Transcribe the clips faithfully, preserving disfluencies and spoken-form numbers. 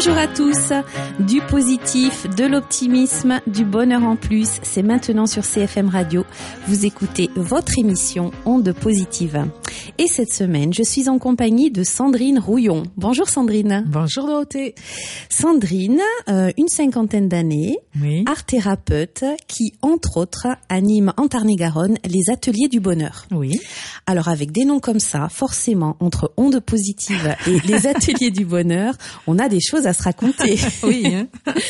Bonjour à tous, du positif, de l'optimisme, du bonheur en plus, c'est maintenant sur C F M Radio. Vous écoutez votre émission Ondes Positives. Et cette semaine, je suis en compagnie de Sandrine Rouillon. Bonjour Sandrine. Bonjour Dorothée. Sandrine, euh, une cinquantaine d'années, oui. art thérapeute qui, entre autres, anime en Tarn-et-Garonne les ateliers du bonheur. Oui. Alors avec des noms comme ça, forcément, entre Ondes Positives et les ateliers du bonheur, on a des choses à se raconter. Oui. Hein.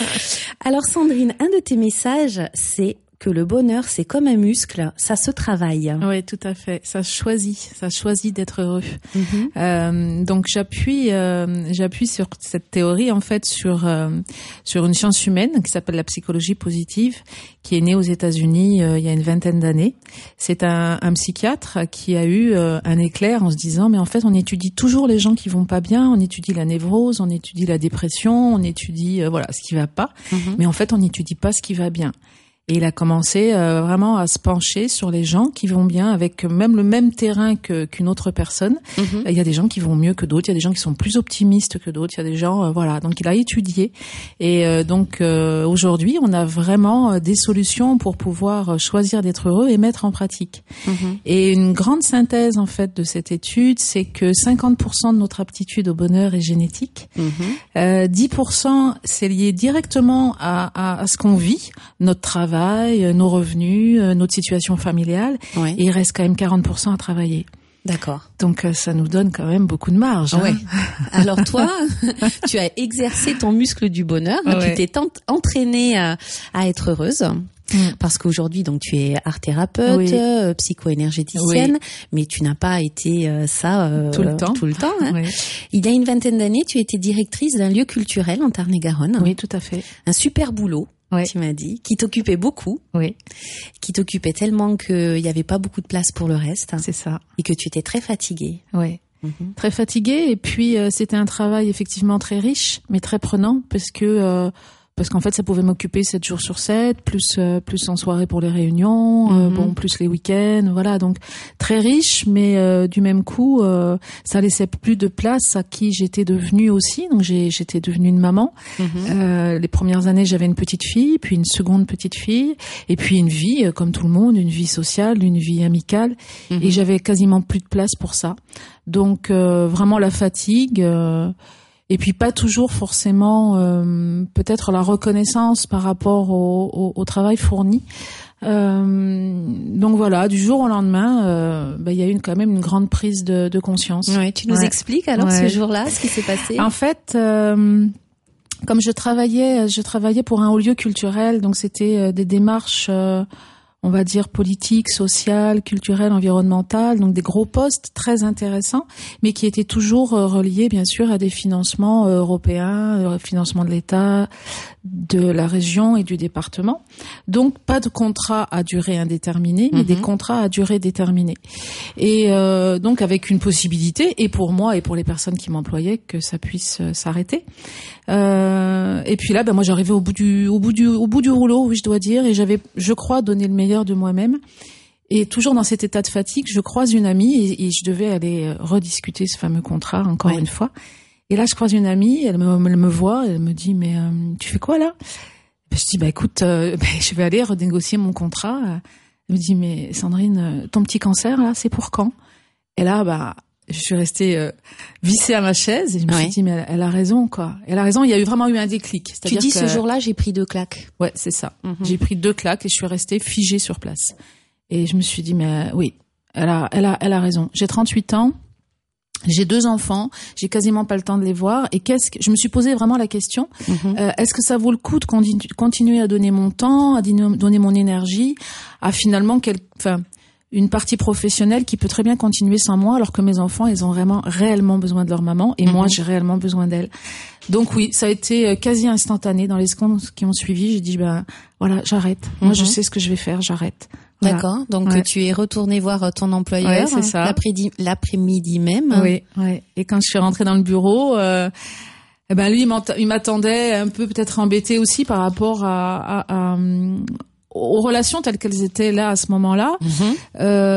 Alors Sandrine, un de tes messages, c'est que le bonheur, c'est comme un muscle, ça se travaille. Oui, tout à fait. Ça choisit, ça choisit d'être heureux. Mm-hmm. Euh, donc j'appuie, euh, j'appuie sur cette théorie en fait sur euh, sur une science humaine qui s'appelle la psychologie positive, qui est née aux États-Unis euh, il y a une vingtaine d'années. C'est un, un psychiatre qui a eu euh, un éclair en se disant mais en fait on étudie toujours les gens qui vont pas bien, on étudie la névrose, on étudie la dépression, on étudie euh, voilà ce qui va pas, mm-hmm. mais en fait on n'étudie pas ce qui va bien. Et il a commencé euh, vraiment à se pencher sur les gens qui vont bien avec même le même terrain que qu'une autre personne. Mm-hmm. Il y a des gens qui vont mieux que d'autres, il y a des gens qui sont plus optimistes que d'autres, il y a des gens euh, voilà. Donc il a étudié et euh, donc euh, aujourd'hui, on a vraiment euh, des solutions pour pouvoir choisir d'être heureux et mettre en pratique. Mm-hmm. Et une grande synthèse en fait de cette étude, c'est que cinquante pour cent de notre aptitude au bonheur est génétique. Mm-hmm. Euh, dix pour cent c'est lié directement à à, à ce qu'on vit, notre travail, nos revenus, notre situation familiale, ouais. Et il reste quand même quarante pour cent à travailler. D'accord. Donc ça nous donne quand même beaucoup de marge. Ouais. Hein. Alors toi, tu as exercé ton muscle du bonheur, ouais. Tu t'es entraînée à, à être heureuse. Mmh. Parce qu'aujourd'hui, donc, tu es art thérapeute, oui. euh, psycho-énergéticienne, oui. Mais tu n'as pas été euh, ça euh, tout le temps. Tout le temps. Hein. Oui. Il y a une vingtaine d'années, tu étais directrice d'un lieu culturel en Tarn-et-Garonne. Oui, tout à fait. Un super boulot. Oui. Tu m'as dit, qui t'occupait beaucoup, oui. Qui t'occupait tellement qu'il n'y avait pas beaucoup de place pour le reste. C'est ça. Et que tu étais très fatiguée. Oui, mm-hmm. Très fatiguée. Et puis, euh, c'était un travail effectivement très riche, mais très prenant, parce que... Euh, Parce qu'en fait, ça pouvait m'occuper sept jours sur sept, plus euh, plus en soirée pour les réunions, mm-hmm. euh, bon, plus les week-ends, voilà. Donc très riche, mais euh, du même coup, euh, ça laissait plus de place à qui j'étais devenue aussi. Donc j'ai j'étais devenue une maman. Mm-hmm. Euh, les premières années, j'avais une petite fille, puis une seconde petite fille, et puis une vie euh, comme tout le monde, une vie sociale, une vie amicale, mm-hmm. Et j'avais quasiment plus de place pour ça. Donc euh, vraiment la fatigue. Euh, Et puis pas toujours forcément euh, peut-être la reconnaissance par rapport au, au, au travail fourni. Euh, donc voilà, du jour au lendemain, euh, bah, il y a eu une, quand même une grande prise de, de conscience. Ouais, tu nous ouais. expliques alors ouais. ce jour-là, ce qui s'est passé? En fait, euh, comme je travaillais, je travaillais pour un haut lieu culturel, donc c'était euh, des démarches... Euh, on va dire politiques, sociales, culturelles, environnementales, donc des gros postes très intéressants, mais qui étaient toujours euh, reliés bien sûr à des financements euh, européens, euh, financements de l'État, de la région et du département. Donc pas de contrat à durée indéterminée, mais mm-hmm. des contrats à durée déterminée. Et euh, donc avec une possibilité, et pour moi et pour les personnes qui m'employaient, que ça puisse euh, s'arrêter. Euh, et puis là, ben moi j'arrivais au bout du, au bout du, au bout du rouleau, oui je dois dire, et j'avais, je crois, donné le meilleur de moi-même. Et toujours dans cet état de fatigue, je croise une amie et, et je devais aller rediscuter ce fameux contrat encore ouais. une fois. Et là, je croise une amie, elle me, elle me voit, elle me dit mais euh, tu fais quoi là? Ben, je dis bah écoute, euh, ben, je vais aller renégocier mon contrat. Elle me dit mais Sandrine, ton petit cancer là, c'est pour quand? Et là, bah je suis restée euh, vissée à ma chaise et je me ouais. suis dit mais elle, elle a raison quoi. Elle a raison, il y a eu vraiment eu un déclic. C'est-à-dire tu dis que, ce jour-là, j'ai pris deux claques. Ouais, c'est ça. Mm-hmm. J'ai pris deux claques et je suis restée figée sur place. Et je me suis dit mais oui, elle a elle a elle a raison. J'ai trente-huit ans. J'ai deux enfants, j'ai quasiment pas le temps de les voir. Et qu'est-ce que je me suis posé vraiment la question mm-hmm. euh, est-ce que ça vaut le coup de continu, continuer à donner mon temps, à donner mon énergie, à finalement quel, enfin une partie professionnelle qui peut très bien continuer sans moi, alors que mes enfants, ils ont vraiment réellement besoin de leur maman et mm-hmm. moi, j'ai réellement besoin d'elle. Donc oui, ça a été quasi instantané dans les secondes qui ont suivi. J'ai dit ben voilà, j'arrête. Mm-hmm. Moi, je sais ce que je vais faire, j'arrête. Voilà. D'accord. Donc ouais. tu es retournée voir ton employeur ouais, c'est ça. L'après-midi, l'après-midi même. Oui, oui. Et quand je suis rentrée dans le bureau, euh, eh ben lui, il m'attendait un peu peut-être embêté aussi par rapport à, à, à aux relations telles qu'elles étaient là à ce moment-là. Mm-hmm.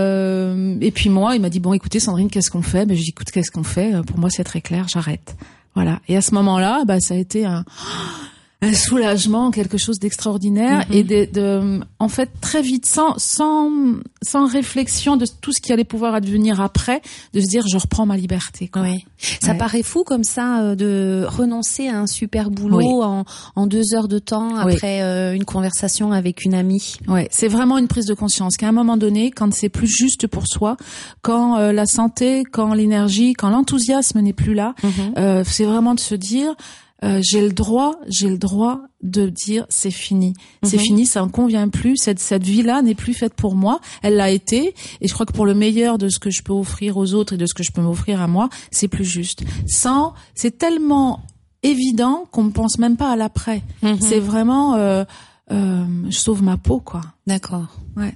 Euh, et puis moi, il m'a dit bon, écoutez Sandrine, qu'est-ce qu'on fait? Ben je dis écoute, qu'est-ce qu'on fait? Pour moi, c'est très clair, j'arrête. Voilà. Et à ce moment-là, bah ça a été un un soulagement, quelque chose d'extraordinaire, mm-hmm. et de, de, en fait, très vite, sans, sans, sans réflexion de tout ce qui allait pouvoir advenir après, de se dire, je reprends ma liberté, quoi. Oui. Ça ouais. paraît fou comme ça, de renoncer à un super boulot oui. en, en deux heures de temps après oui. euh, une conversation avec une amie. Ouais. C'est vraiment une prise de conscience qu'à un moment donné, quand c'est plus juste pour soi, quand euh, la santé, quand l'énergie, quand l'enthousiasme n'est plus là, mm-hmm. euh, c'est vraiment de se dire, Euh, j'ai le droit, j'ai le droit de dire c'est fini, mm-hmm. c'est fini, ça ne convient plus, cette cette vie-là n'est plus faite pour moi, elle l'a été, et je crois que pour le meilleur de ce que je peux offrir aux autres et de ce que je peux m'offrir à moi, c'est plus juste. Sans, c'est tellement évident qu'on ne pense même pas à l'après. Mm-hmm. C'est vraiment, euh, euh, je sauve ma peau, quoi. D'accord. Ouais.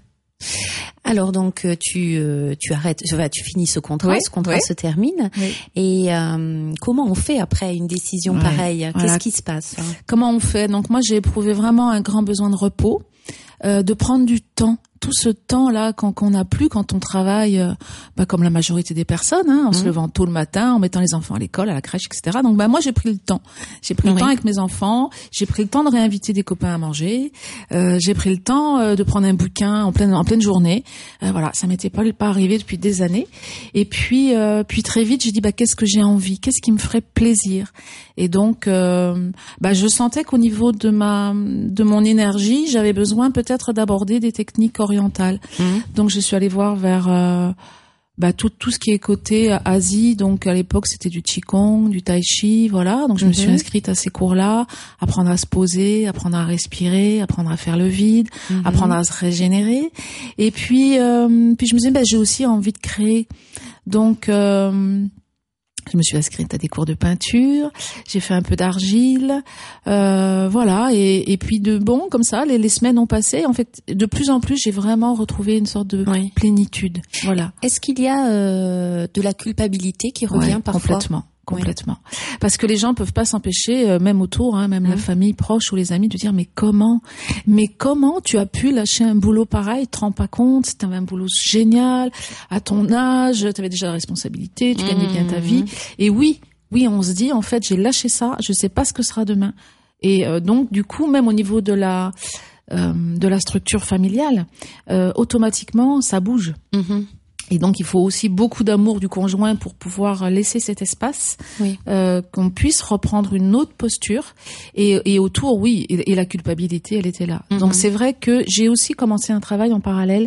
Alors donc tu euh, tu arrêtes, tu finis ce contrat, oui, ce contrat oui. se termine. Oui. Et euh, comment on fait après une décision ouais, pareille ? Qu'est-ce voilà. qui se passe ? Comment on fait ? Donc moi j'ai éprouvé vraiment un grand besoin de repos, euh, de prendre du temps. Tout ce temps-là qu'on qu'on n'a plus quand on travaille, euh, bah, comme la majorité des personnes, hein, en mmh. se levant tôt le matin, en mettant les enfants à l'école, à la crèche, et cetera. Donc bah moi j'ai pris le temps. J'ai pris oui. le temps avec mes enfants. J'ai pris le temps de réinviter des copains à manger. Euh, j'ai pris le temps euh, de prendre un bouquin en pleine en pleine journée. Euh, voilà, ça m'était pas pas arrivé depuis des années. Et puis euh, puis très vite j'ai dit bah qu'est-ce que j'ai envie, qu'est-ce qui me ferait plaisir. Et donc euh, bah je sentais qu'au niveau de ma de mon énergie, j'avais besoin peut-être d'aborder des techniques orientale. Mmh. Donc je suis allée voir vers euh, bah tout tout ce qui est côté Asie. Donc à l'époque c'était du qigong, du tai chi, voilà. Donc je mmh. me suis inscrite à ces cours-là, apprendre à se poser, apprendre à respirer, apprendre à faire le vide, mmh. apprendre à se régénérer. Et puis euh, puis je me disais bah j'ai aussi envie de créer. Donc euh, je me suis inscrite à des cours de peinture, j'ai fait un peu d'argile, euh, voilà, et, et puis de bon, comme ça, les, les semaines ont passé. En fait, de plus en plus, j'ai vraiment retrouvé une sorte de oui. plénitude. Voilà. Est-ce qu'il y a euh, de la culpabilité qui revient ouais, parfois ? Complètement. Complètement. Oui. Parce que les gens peuvent pas s'empêcher, euh, même autour, hein, même mmh. la famille proche ou les amis, de dire mais comment, mais comment tu as pu lâcher un boulot pareil, tu te rends pas compte, tu avais un boulot génial, à ton âge, tu avais déjà la responsabilité, tu mmh. gagnais bien ta vie. Et oui, oui, on se dit en fait j'ai lâché ça, je sais pas ce que sera demain. Et euh, donc du coup, même au niveau de la euh, de la structure familiale, euh, automatiquement ça bouge. Mmh. Et donc, il faut aussi beaucoup d'amour du conjoint pour pouvoir laisser cet espace, oui. euh, qu'on puisse reprendre une autre posture. Et, et autour, oui, et, et la culpabilité, elle était là. Mm-hmm. Donc, c'est vrai que j'ai aussi commencé un travail en parallèle,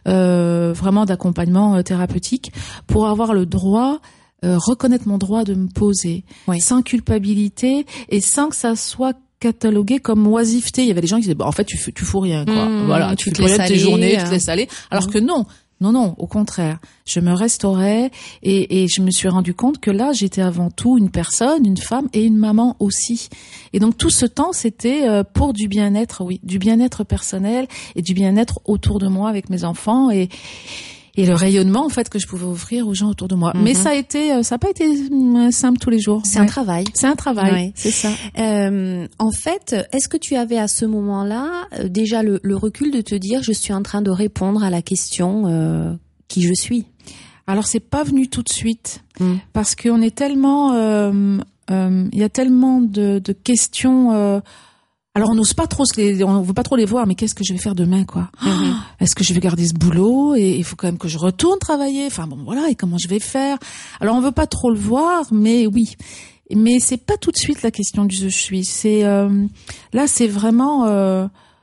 euh, vraiment d'accompagnement euh, thérapeutique, pour avoir le droit, euh, reconnaître mon droit de me poser, oui. sans culpabilité et sans que ça soit catalogué comme oisiveté. Il y avait des gens qui disaient, bah, en fait, tu fais, tu fous rien, quoi. Mmh, voilà, tu, tu te laisses tes journées, tu te laisses aller. Alors mmh. que non. Non, non, au contraire. Je me restaurais et, et je me suis rendu compte que là, j'étais avant tout une personne, une femme et une maman aussi. Et donc, tout ce temps, c'était pour du bien-être, oui, du bien-être personnel et du bien-être autour de moi avec mes enfants et et le rayonnement en fait que je pouvais offrir aux gens autour de moi. Mm-hmm. Mais ça a été, ça n'a pas été simple tous les jours. C'est ouais. un travail. C'est un travail, ouais. c'est ça. Euh, en fait, est-ce que tu avais à ce moment-là déjà le, le recul de te dire je suis en train de répondre à la question euh, qui je suis? Alors c'est pas venu tout de suite mm. parce qu'on est tellement, il euh, euh, y a tellement de, de questions. Euh, Alors on n'ose pas trop se les, on veut pas trop les voir, mais qu'est-ce que je vais faire demain, quoi? Mm-hmm. Est-ce que je vais garder ce boulot et il faut quand même que je retourne travailler? Enfin bon, voilà, et comment je vais faire? Alors on veut pas trop le voir, mais oui. Mais c'est pas tout de suite la question du je suis. C'est euh, là, c'est vraiment, euh,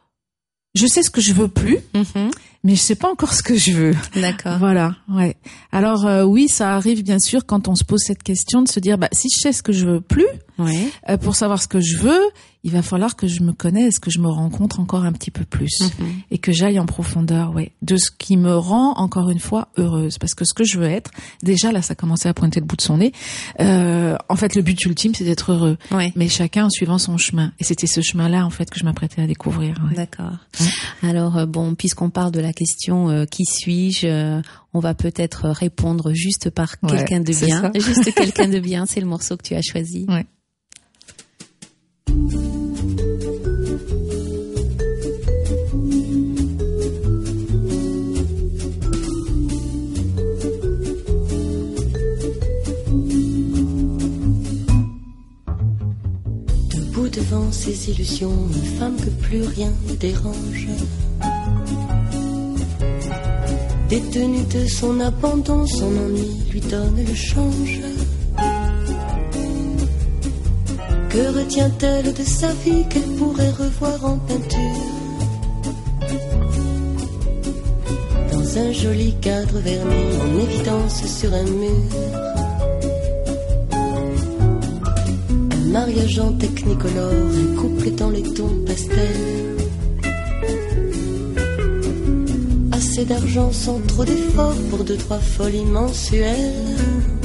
je sais ce que je veux plus. Mm-hmm. Mais je sais pas encore ce que je veux. D'accord. Voilà, ouais. Alors euh, oui, ça arrive bien sûr quand on se pose cette question de se dire, bah si je sais ce que je veux plus, ouais. euh, pour savoir ce que je veux, il va falloir que je me connaisse, que je me rencontre encore un petit peu plus mm-hmm. et que j'aille en profondeur, ouais, de ce qui me rend encore une fois heureuse. Parce que ce que je veux être, déjà là, ça commençait à pointer le bout de son nez. Euh, en fait, le but ultime, c'est d'être heureux. Ouais. Mais chacun en suivant son chemin. Et c'était ce chemin-là, en fait, que je m'apprêtais à découvrir. Ouais. D'accord. Ouais. Alors euh, bon, puisqu'on parle de la question euh, qui suis-je, euh, on va peut-être répondre juste par ouais, quelqu'un de bien, juste quelqu'un de bien. C'est le morceau que tu as choisi. Ouais. dans ses illusions, une femme que plus rien ne dérange. Détenue de son abandon, son ennui lui donne le change. Que retient-elle de sa vie qu'elle pourrait revoir en peinture? Dans un joli cadre verni, en évidence sur un mur. Un mariage en technicolore, un couple dans les tons pastels. Assez d'argent sans trop d'efforts pour deux, trois folies mensuelles.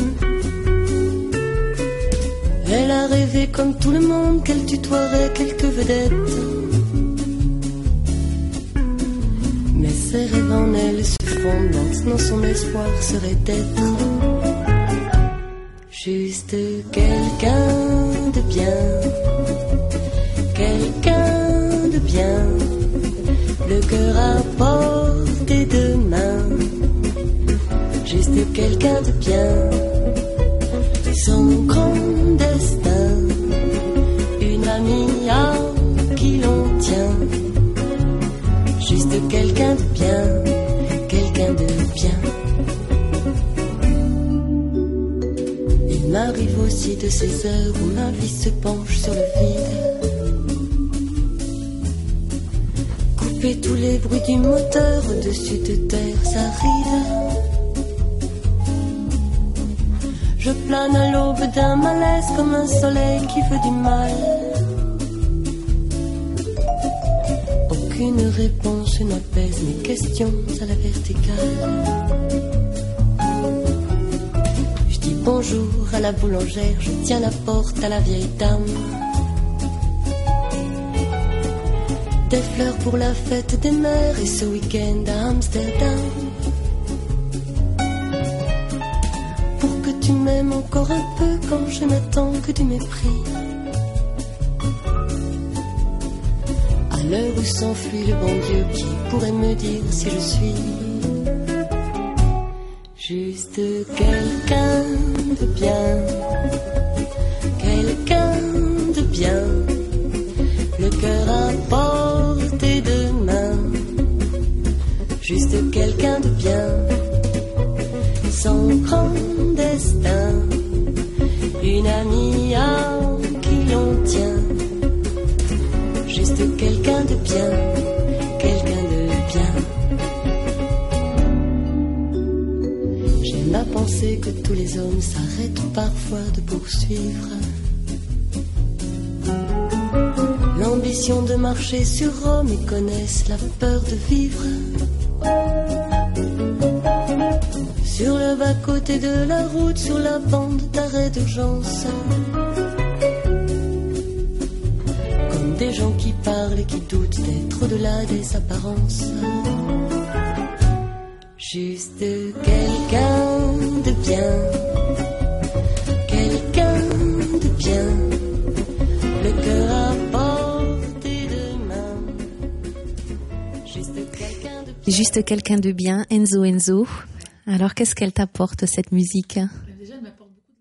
Elle a rêvé comme tout le monde qu'elle tutoierait quelques vedettes. Mais ses rêves en elle se fondent, maintenant son espoir serait d'être juste quelqu'un de bien, quelqu'un de bien, le cœur à portée de main, juste quelqu'un de bien, son grand destin, une amie à qui l'on tient, juste quelqu'un de bien, quelqu'un de bien. Il m'arrive aussi de ces heures où ma vie se penche sur le vide. Couper tous les bruits du moteur au-dessus de terres arides. Je plane à l'aube d'un malaise comme un soleil qui veut du mal. Aucune réponse n'apaise mes questions à la verticale. Je dis bonjour à la boulangère, je tiens la porte à la vieille dame. Des fleurs pour la fête des mères et ce week-end à Amsterdam. Tu m'aimes encore un peu quand je n'attends que du mépris. À l'heure où s'enfuit le bon Dieu, qui pourrait me dire si je suis juste quelqu'un de bien, quelqu'un de bien, le cœur à portée de main, juste quelqu'un de bien, son grand destin, une amie à qui l'on tient, juste quelqu'un de bien, quelqu'un de bien. J'aime à penser que tous les hommes s'arrêtent parfois de poursuivre l'ambition de marcher sur Rome et connaissent la peur de vivre sur le bas-côté de la route, sur la bande d'arrêt d'urgence. Comme des gens qui parlent et qui doutent d'être au-delà des apparences. Juste quelqu'un de bien, quelqu'un de bien, le cœur à portée de main. Juste quelqu'un de bien. Juste quelqu'un de bien, Enzo Enzo. Alors, qu'est-ce qu'elle t'apporte, cette musique? Déjà, elle m'apporte beaucoup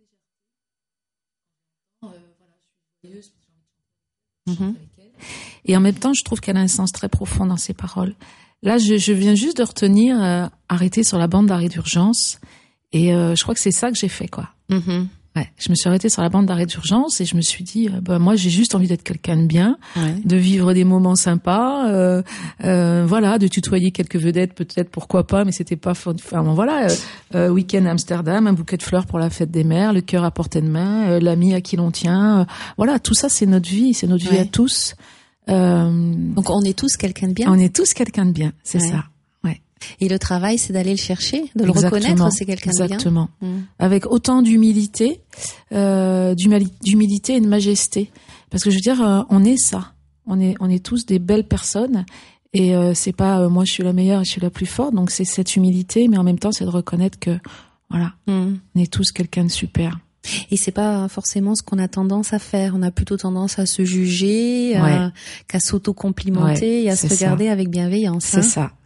de légèreté. Euh, voilà, je suis joyeuse. Mm-hmm. Et en même temps, je trouve qu'elle a un sens très profond dans ses paroles. Là, je, je viens juste de retenir euh, arrêter sur la bande d'arrêt d'urgence. Et euh, je crois que c'est ça que j'ai fait, quoi. Mm-hmm. Ouais, je me suis arrêtée sur la bande d'arrêt d'urgence et je me suis dit, euh, bah, moi, j'ai juste envie d'être quelqu'un de bien, ouais. de vivre des moments sympas, euh, euh, voilà, de tutoyer quelques vedettes, peut-être, pourquoi pas, mais c'était pas, enfin, bon, voilà, euh, euh, week-end à Amsterdam, un bouquet de fleurs pour la fête des mères, le cœur à portée de main, euh, l'ami à qui l'on tient, euh, voilà, tout ça, c'est notre vie, c'est notre ouais. vie à tous. Euh, Donc, on est tous quelqu'un de bien. On est tous quelqu'un de bien, c'est ouais. ça. Et le travail, c'est d'aller le chercher, de le exactement, reconnaître, c'est quelqu'un de bien. Exactement. Mmh. Avec autant d'humilité, euh, d'humilité et de majesté. Parce que je veux dire, euh, on est ça. On est, on est tous des belles personnes. Et euh, c'est pas, euh, moi je suis la meilleure et je suis la plus forte. Donc c'est cette humilité, mais en même temps, c'est de reconnaître que, voilà, mmh. on est tous quelqu'un de super. Et c'est pas forcément ce qu'on a tendance à faire. On a plutôt tendance à se juger, ouais. à, qu'à s'auto-complimenter ouais, et à se regarder ça. Avec bienveillance. C'est hein. ça,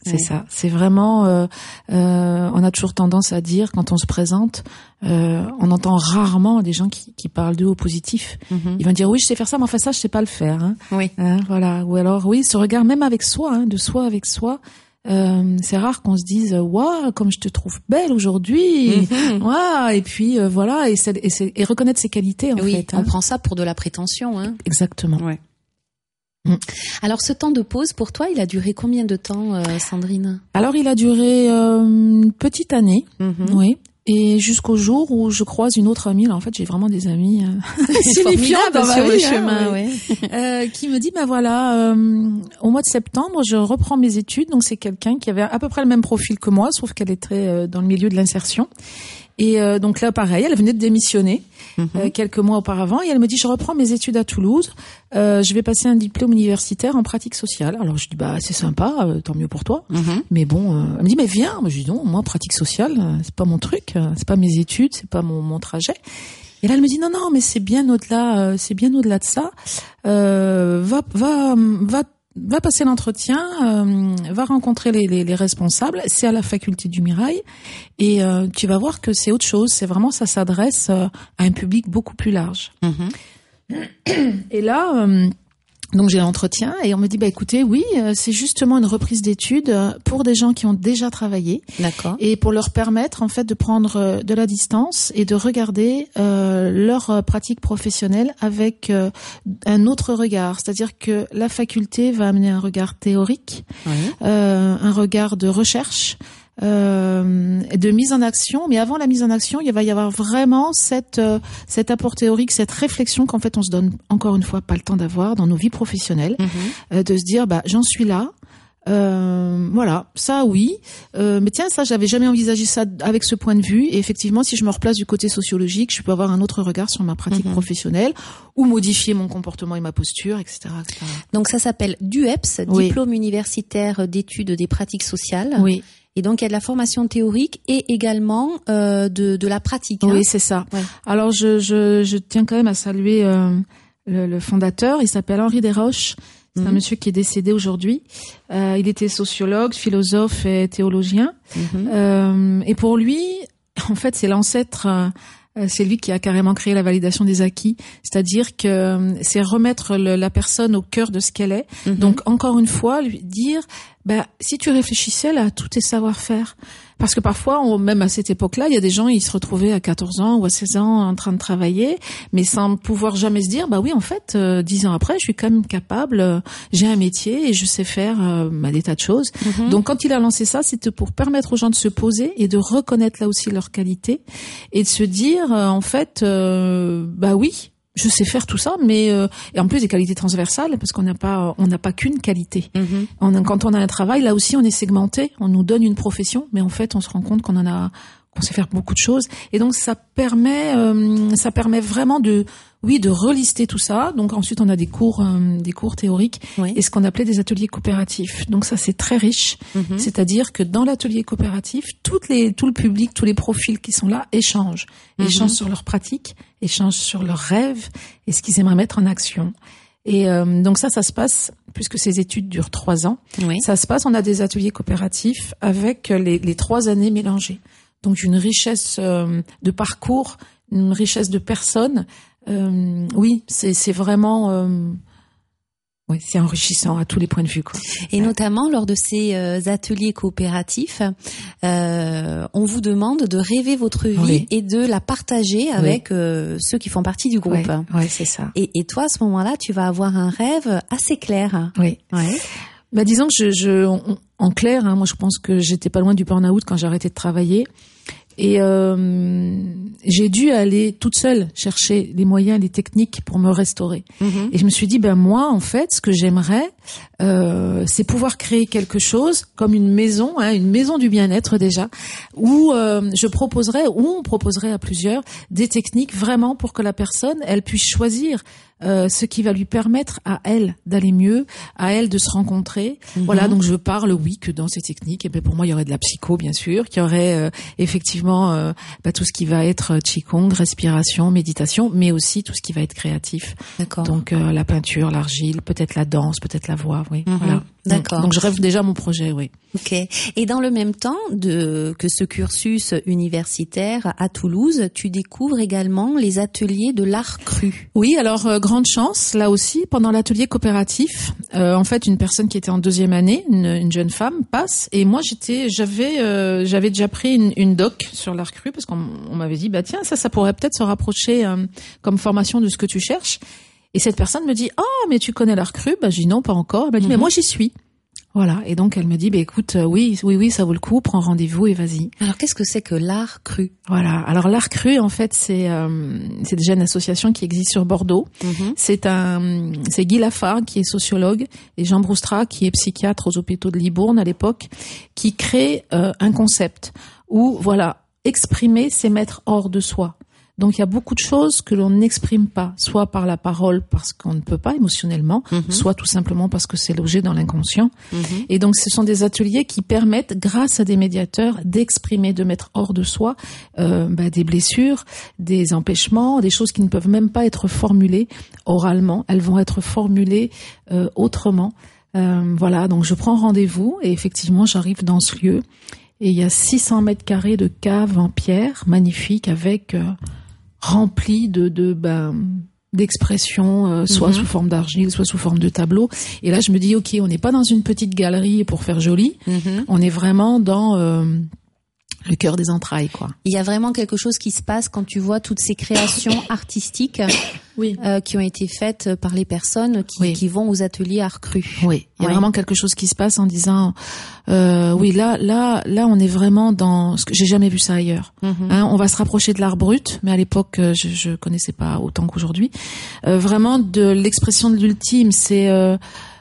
c'est ouais. ça. C'est vraiment, euh, euh, on a toujours tendance à dire quand on se présente, euh, on entend rarement des gens qui, qui parlent d'eux au positif. Mm-hmm. Ils vont dire oui, je sais faire ça, mais enfin ça, je sais pas le faire. Hein. Oui. Hein, voilà. Ou alors oui, ce regard même avec soi, hein, de soi avec soi. Euh, c'est rare qu'on se dise waouh, comme je te trouve belle aujourd'hui. Mm-hmm. Waouh, et puis euh, voilà, et, c'est, et, c'est, et reconnaître ses qualités en oui, fait. On hein. prend ça pour de la prétention. Hein. Exactement. Ouais. Mm. Alors, ce temps de pause, pour toi, il a duré combien de temps, euh, Sandrine? Alors, il a duré euh, une petite année, mm-hmm. oui. Et jusqu'au jour où je croise une autre amie, là en fait j'ai vraiment des amis euh, signifiants dans ma sur vie, le hein, chemin, ouais. ouais. euh, qui me dit ben voilà, euh, au mois de septembre je reprends mes études, donc c'est quelqu'un qui avait à peu près le même profil que moi, sauf qu'elle est très euh, dans le milieu de l'insertion. Et euh, donc là pareil, elle venait de démissionner mm-hmm. euh, quelques mois auparavant et elle me dit je reprends mes études à Toulouse, euh, je vais passer un diplôme universitaire en pratique sociale. Alors je dis bah c'est sympa, euh, tant mieux pour toi. Mm-hmm. Mais bon, euh, elle me dit mais viens. Moi je dis non, moi pratique sociale, euh, c'est pas mon truc, euh, c'est pas mes études, c'est pas mon, mon trajet. Et là elle me dit non non mais c'est bien au-delà, euh, c'est bien au-delà de ça. Euh, va va va Va passer l'entretien, euh, va rencontrer les, les, les responsables. C'est à la faculté du Mirail et euh, tu vas voir que c'est autre chose. C'est vraiment ça s'adresse euh, à un public beaucoup plus large. Mm-hmm. Et là, euh, donc j'ai l'entretien et on me dit bah écoutez oui euh, c'est justement une reprise d'études pour des gens qui ont déjà travaillé. D'accord. Et pour leur permettre en fait de prendre euh, de la distance et de regarder euh, leur euh, pratique professionnelle avec euh, un autre regard. C'est-à-dire que la faculté va amener un regard théorique, oui. euh, un regard de recherche. Euh, de mise en action, mais avant la mise en action, il va y avoir vraiment cette euh, cet apport théorique, cette réflexion qu'en fait on se donne encore une fois pas le temps d'avoir dans nos vies professionnelles, mm-hmm. euh, de se dire bah j'en suis là, euh, voilà, ça oui, euh, mais tiens ça j'avais jamais envisagé ça avec ce point de vue et effectivement si je me replace du côté sociologique, je peux avoir un autre regard sur ma pratique mm-hmm. professionnelle ou modifier mon comportement et ma posture, et cetera, et cetera. Donc ça s'appelle DUEPS, oui. Diplôme universitaire d'études des pratiques sociales. Oui. Et donc, il y a de la formation théorique et également euh, de, de la pratique. Hein. Oui, c'est ça. Ouais. Alors, je, je, je tiens quand même à saluer euh, le, le fondateur. Il s'appelle Henri Desroches. C'est mmh. un monsieur qui est décédé aujourd'hui. Euh, il était sociologue, philosophe et théologien. Mmh. Euh, et pour lui, en fait, c'est l'ancêtre... Euh, c'est lui qui a carrément créé la validation des acquis, c'est-à-dire que c'est remettre le, la personne au cœur de ce qu'elle est. Mm-hmm. Donc encore une fois, lui dire, bah si tu réfléchissais là à tous tes savoir-faire, parce que parfois, on, même à cette époque-là, il y a des gens, ils se retrouvaient à quatorze ans ou à seize ans en train de travailler, mais sans pouvoir jamais se dire, bah oui, en fait, euh, dix ans après, je suis quand même capable, euh, j'ai un métier et je sais faire euh, bah, des tas de choses. Mm-hmm. Donc quand il a lancé ça, c'était pour permettre aux gens de se poser et de reconnaître là aussi leurs qualités et de se dire, euh, en fait, euh, bah oui, je sais faire tout ça, mais euh, et en plus des qualités transversales parce qu'on n'a pas on n'a pas qu'une qualité. Mm-hmm. On, quand on a un travail, là aussi on est segmenté, on nous donne une profession, mais en fait on se rend compte qu'on en a qu'on sait faire beaucoup de choses et donc ça permet euh, ça permet vraiment de oui de relister tout ça. Donc ensuite on a des cours euh, des cours théoriques oui. et ce qu'on appelait des ateliers coopératifs. Donc ça c'est très riche, mm-hmm. c'est-à-dire que dans l'atelier coopératif, toutes les tout le public, tous les profils qui sont là échangent, mm-hmm. échangent sur leurs pratiques, échangent sur leurs rêves et ce qu'ils aimeraient mettre en action. Et euh, donc ça, ça se passe, puisque ces études durent trois ans, oui. ça se passe, on a des ateliers coopératifs avec les, les trois années mélangées. Donc une richesse euh, de parcours, une richesse de personnes. Euh, oui, c'est, c'est vraiment... Euh, oui, c'est enrichissant à tous les points de vue, quoi. Et ouais. notamment lors de ces euh, ateliers coopératifs, euh, on vous demande de rêver votre vie oui. et de la partager avec oui. euh, ceux qui font partie du groupe. Oui, ouais, c'est ça. Et, et toi, à ce moment-là, tu vas avoir un rêve assez clair. Oui. Ouais. Bah, disons que je, je en, en clair, hein, moi je pense que j'étais pas loin du burn-out quand j'ai arrêté de travailler. Et euh, j'ai dû aller toute seule chercher les moyens, les techniques pour me restaurer. Mmh. Et je me suis dit, ben moi, en fait, ce que j'aimerais, euh, c'est pouvoir créer quelque chose comme une maison, hein, une maison du bien-être déjà, où euh, je proposerais, où on proposerait à plusieurs des techniques vraiment pour que la personne, elle puisse choisir euh, ce qui va lui permettre à elle d'aller mieux, à elle de se rencontrer. Mmh. Voilà, donc je parle, oui, que dans ces techniques, et ben pour moi, il y aurait de la psycho, bien sûr, qu'il y aurait euh, effectivement Euh, bah, tout ce qui va être qigong, respiration, méditation, mais aussi tout ce qui va être créatif. D'accord. Donc euh, la peinture, l'argile, peut-être la danse, peut-être la voix, oui. Mm-hmm. Voilà. D'accord. Donc, donc je rêve déjà à mon projet, oui. Ok. Et dans le même temps de que ce cursus universitaire à Toulouse, tu découvres également les ateliers de l'art cru. Oui, alors euh, grande chance là aussi pendant l'atelier coopératif. Euh, en fait, une personne qui était en deuxième année, une, une jeune femme, passe et moi j'étais, j'avais, euh, j'avais déjà pris une, une doc sur l'art cru parce qu'on on m'avait dit bah tiens ça, ça pourrait peut-être se rapprocher euh, comme formation de ce que tu cherches. Et cette personne me dit oh mais tu connais l'art cru? Bah j'ai dit non pas encore. Elle m'a dit mm-hmm. mais moi j'y suis. Voilà, et donc elle me dit, bah écoute, euh, oui, oui, oui, ça vaut le coup, prends rendez-vous et vas-y. Alors qu'est-ce que c'est que l'art cru? Voilà, alors l'art cru, en fait, c'est euh, c'est déjà une association qui existe sur Bordeaux. Mm-hmm. C'est un, c'est Guy Lafare qui est sociologue et Jean Broustra qui est psychiatre aux hôpitaux de Libourne à l'époque, qui crée euh, un concept où, voilà, exprimer, c'est mettre hors de soi. Donc il y a beaucoup de choses que l'on n'exprime pas, soit par la parole parce qu'on ne peut pas émotionnellement, mmh. soit tout simplement parce que c'est logé dans l'inconscient. Mmh. Et donc ce sont des ateliers qui permettent, grâce à des médiateurs, d'exprimer, de mettre hors de soi euh, bah, des blessures, des empêchements, des choses qui ne peuvent même pas être formulées oralement. Elles vont être formulées euh, autrement. Euh, voilà, donc je prends rendez-vous et effectivement j'arrive dans ce lieu et il y a six cents mètres carrés de cave en pierre, magnifique, avec... Euh, rempli de de ben d'expressions euh, soit mm-hmm. sous forme d'argile, soit sous forme de tableau. Et là je me dis OK, on n'est pas dans une petite galerie pour faire joli. Mm-hmm. On est vraiment dans euh, le cœur des entrailles, quoi. Il y a vraiment quelque chose qui se passe quand tu vois toutes ces créations artistiques oui. euh, qui ont été faites par les personnes qui, oui. qui vont aux ateliers art cru. Oui, il y a ouais. vraiment quelque chose qui se passe en disant euh, oui, là là là on est vraiment dans ce que j'ai jamais vu ça ailleurs. Mm-hmm. Hein, on va se rapprocher de l'art brut, mais à l'époque je je connaissais pas autant qu'aujourd'hui. Euh, vraiment de l'expression de l'ultime, c'est euh,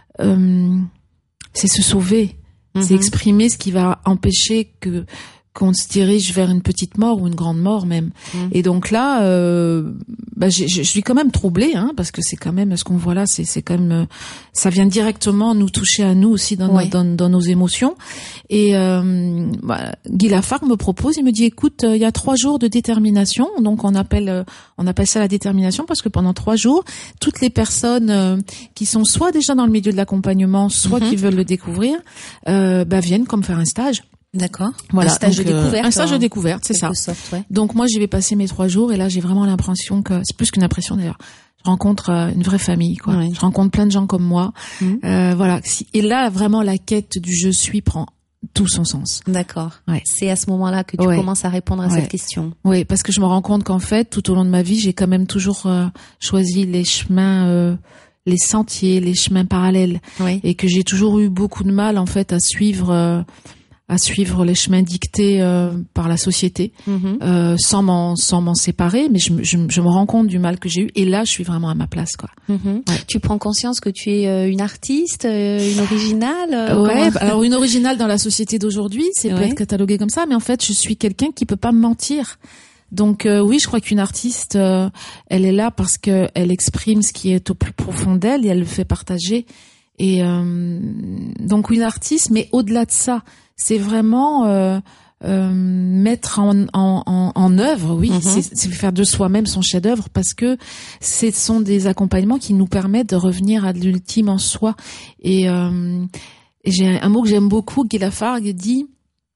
euh, c'est se sauver, mm-hmm. c'est exprimer ce qui va empêcher que qu'on se dirige vers une petite mort ou une grande mort même. Mmh. Et donc là, euh, bah, je, je suis quand même troublée, hein, parce que c'est quand même ce qu'on voit là, c'est, c'est quand même, ça vient directement nous toucher à nous aussi dans, ouais. nos, dans, dans nos émotions. Et euh, bah, Guy Lafare me propose, il me dit, écoute, il y a trois jours de détermination, donc on appelle, on appelle ça la détermination parce que pendant trois jours, toutes les personnes euh, qui sont soit déjà dans le milieu de l'accompagnement, soit mmh. qui veulent le découvrir, euh, bah, viennent comme faire un stage. D'accord. Voilà, un stage donc, de découverte. Euh, un stage de découverte, c'est ça. Sorte, ouais. Donc moi, j'y vais passer mes trois jours et là, j'ai vraiment l'impression que c'est plus qu'une impression d'ailleurs. Je rencontre euh, une vraie famille, quoi. Ouais. Je rencontre plein de gens comme moi. Mmh. Euh, voilà. Et là, vraiment, la quête du je suis prend tout son sens. D'accord. Ouais. C'est à ce moment-là que tu ouais. commences à répondre à ouais. cette question. Oui, parce que je me rends compte qu'en fait, tout au long de ma vie, j'ai quand même toujours euh, choisi les chemins. Euh, les sentiers, les chemins parallèles, oui. et que j'ai toujours eu beaucoup de mal en fait à suivre euh, à suivre les chemins dictés euh, par la société, mm-hmm. euh, sans m'en sans m'en séparer, mais je, je, je me rends compte du mal que j'ai eu et là je suis vraiment à ma place, quoi. Mm-hmm. Ouais. Tu prends conscience que tu es euh, une artiste, euh, une originale. Euh, ouais, bah, alors une originale dans la société d'aujourd'hui, c'est ouais. peut être catalogué comme ça, mais en fait je suis quelqu'un qui peut pas me mentir. Donc euh, oui, je crois qu'une artiste, euh, elle est là parce que elle exprime ce qui est au plus profond d'elle et elle le fait partager. Et euh, donc une artiste, mais au-delà de ça, c'est vraiment euh, euh, mettre en, en, en, en œuvre, oui, mm-hmm. c'est, c'est faire de soi-même son chef-d'œuvre parce que ce sont des accompagnements qui nous permettent de revenir à l'ultime en soi. Et, euh, et j'ai un mot que j'aime beaucoup, Guy Lafare dit.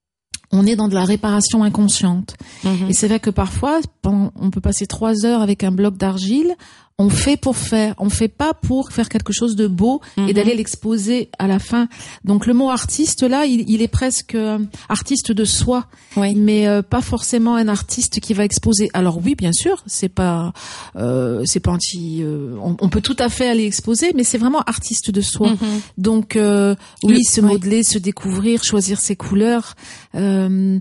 On est dans de la réparation inconsciente. Mmh. Et c'est vrai que parfois, on peut passer trois heures avec un bloc d'argile. On fait pour faire. On fait pas pour faire quelque chose de beau mmh. et d'aller l'exposer à la fin. Donc le mot artiste là, il, il est presque euh, artiste de soi, oui. mais euh, pas forcément un artiste qui va exposer. Alors oui, bien sûr, c'est pas, euh, c'est pas anti. Euh, on, on peut tout à fait aller exposer, mais c'est vraiment artiste de soi. Mmh. Donc euh, oui, le, se modeler, oui. se découvrir, choisir ses couleurs. Euh,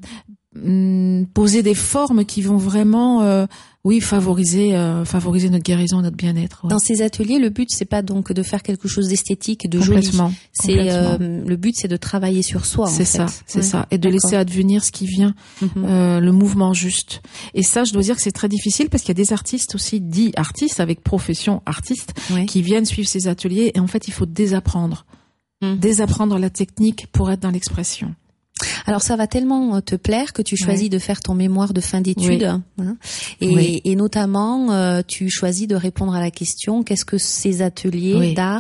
poser des formes qui vont vraiment euh, oui favoriser euh, favoriser notre guérison, notre bien-être. Ouais. Dans ces ateliers, le but c'est pas donc de faire quelque chose d'esthétique, de joli. C'est euh, le but c'est de travailler sur soi. C'est en ça, fait. c'est ouais. ça, et de D'accord. laisser advenir ce qui vient, mm-hmm. euh, le mouvement juste. Et ça, je dois dire que c'est très difficile parce qu'il y a des artistes aussi dits artistes avec profession artiste ouais. qui viennent suivre ces ateliers et en fait il faut désapprendre, mm. désapprendre la technique pour être dans l'expression. Alors ça va tellement te plaire que tu choisis ouais. de faire ton mémoire de fin d'études, oui. hein, et, oui. et notamment euh, tu choisis de répondre à la question qu'est-ce que ces ateliers oui. d'art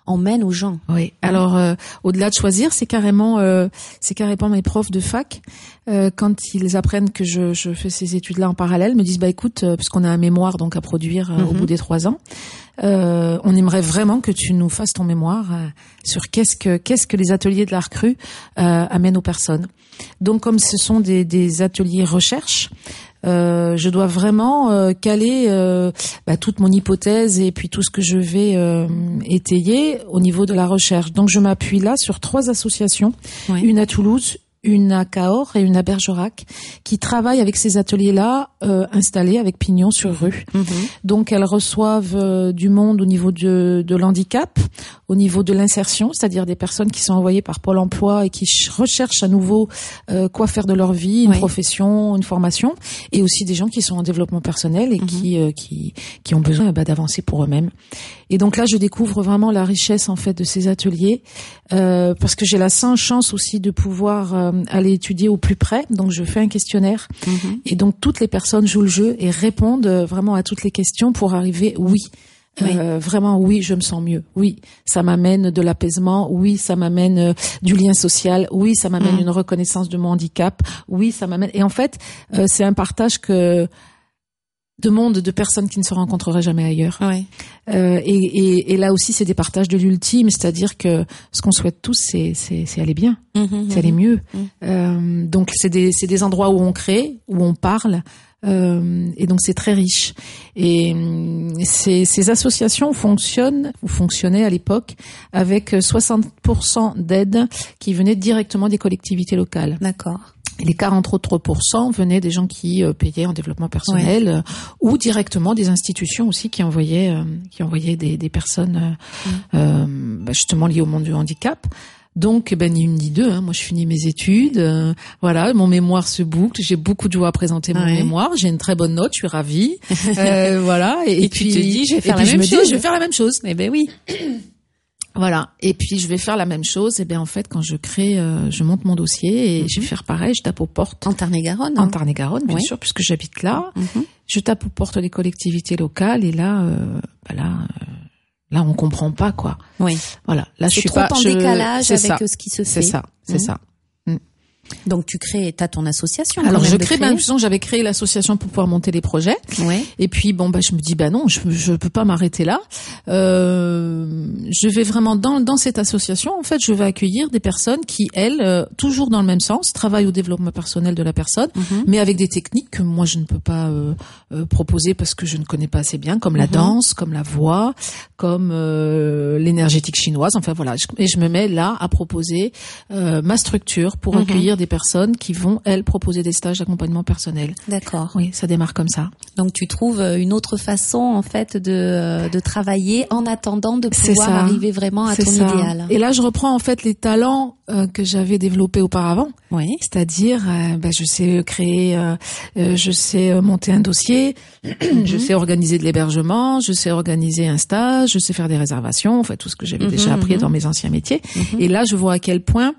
emmène aux gens. Oui. Alors euh, au-delà de choisir, c'est carrément euh, c'est carrément mes profs de fac euh, quand ils apprennent que je, je fais ces études-là en parallèle, me disent bah écoute, euh, puisqu'on a un mémoire donc à produire euh, mm-hmm. au bout des trois ans, euh, on aimerait vraiment que tu nous fasses ton mémoire euh, sur qu'est-ce que qu'est-ce que les ateliers de l'art cru euh, amènent aux personnes. Donc comme ce sont des, des ateliers recherche, euh, je dois vraiment euh, caler euh, bah, toute mon hypothèse et puis tout ce que je vais euh, étayer au niveau de la recherche. Donc je m'appuie là sur trois associations, oui. une à Toulouse, une à Cahors et une à Bergerac, qui travaillent avec ces ateliers-là euh, installés avec pignon sur rue. Mmh. Donc elles reçoivent euh, du monde au niveau de, de l'handicap, au niveau de l'insertion, c'est-à-dire des personnes qui sont envoyées par Pôle emploi et qui ch- recherchent à nouveau euh, quoi faire de leur vie, une oui. profession, une formation, et aussi des gens qui sont en développement personnel et mmh. qui, euh, qui qui ont besoin bah, d'avancer pour eux-mêmes. Et donc là, je découvre vraiment la richesse en fait de ces ateliers euh, parce que j'ai la sainte chance aussi de pouvoir euh, aller étudier au plus près. Donc je fais un questionnaire mmh. et donc toutes les personnes jouent le jeu et répondent vraiment à toutes les questions pour arriver oui. Oui. Euh, vraiment, oui, je me sens mieux. Oui, ça m'amène de l'apaisement. Oui, ça m'amène euh, du lien social. Oui, ça m'amène mmh. une reconnaissance de mon handicap. Oui, ça m'amène. Et en fait, euh, c'est un partage que de monde de personnes qui ne se rencontreraient jamais ailleurs. Oui. Euh, et, et, et là aussi, c'est des partages de l'ultime, c'est-à-dire que ce qu'on souhaite tous, c'est, c'est, c'est aller bien, mmh, c'est aller mieux. Mmh. Euh, donc, c'est des, c'est des endroits où on crée, où on parle. Euh, et donc c'est très riche. Et ces, ces associations fonctionnent ou fonctionnaient à l'époque avec soixante pour cent d'aides qui venaient directement des collectivités locales. D'accord. Et les quarante autres pourcents venaient des gens qui euh, payaient en développement personnel ouais. euh, ou directement des institutions aussi qui envoyaient euh, qui envoyaient des, des personnes euh, mmh. euh, bah justement liées au monde du handicap. Donc, ben, ni une ni deux, hein. Moi, je finis mes études, euh, voilà, mon mémoire se boucle, j'ai beaucoup de joie à présenter mon ouais. mémoire, j'ai une très bonne note, je suis ravie, euh, voilà. Et, et, et puis, tu te dis, je vais faire la même chose. Je me dis, je vais faire la même chose. Eh ben oui. Voilà. Et puis, je vais faire la même chose. Et ben, en fait, quand je crée, euh, je monte mon dossier et mm-hmm. je vais faire pareil, je tape aux portes. En Tarn-et-Garonne. En hein. Tarn-et-Garonne, bien ouais. sûr, puisque j'habite là. Mm-hmm. Je tape aux portes des collectivités locales et là, euh, bah là, euh, Là, on comprend pas, quoi. Oui. Voilà. Là, c'est je suis trop pas en je... décalage avec ça. ce qui se fait. C'est ça. C'est mmh. ça. Mmh. Donc, tu crées, t'as ton association. Alors, je crée, ben, disons, j'avais créé l'association pour pouvoir monter les projets. Ouais. Et puis, bon, bah, je me dis, bah non, je, je peux pas m'arrêter là. Euh, je vais vraiment dans, dans cette association, en fait, je vais accueillir des personnes qui, elles, euh, toujours dans le même sens, travaillent au développement personnel de la personne, mm-hmm. mais avec des techniques que moi, je ne peux pas euh, euh, proposer parce que je ne connais pas assez bien, comme mm-hmm. la danse, comme la voix, comme euh, l'énergétique chinoise. Enfin, voilà. Et je me mets là à proposer euh, ma structure pour mm-hmm. accueillir des personnes qui vont, elles, proposer des stages d'accompagnement personnel. D'accord. Oui, ça démarre comme ça. Donc, tu trouves une autre façon, en fait, de, de travailler en attendant de pouvoir arriver vraiment à C'est ton ça. idéal. Et là, je reprends, en fait, les talents euh, que j'avais développés auparavant. Oui. C'est-à-dire, euh, bah, je sais créer, euh, euh, je sais monter un dossier, mm-hmm. je sais organiser de l'hébergement, je sais organiser un stage, je sais faire des réservations, en fait, tout ce que j'avais mm-hmm. déjà appris mm-hmm. dans mes anciens métiers. Mm-hmm. Et là, je vois à quel point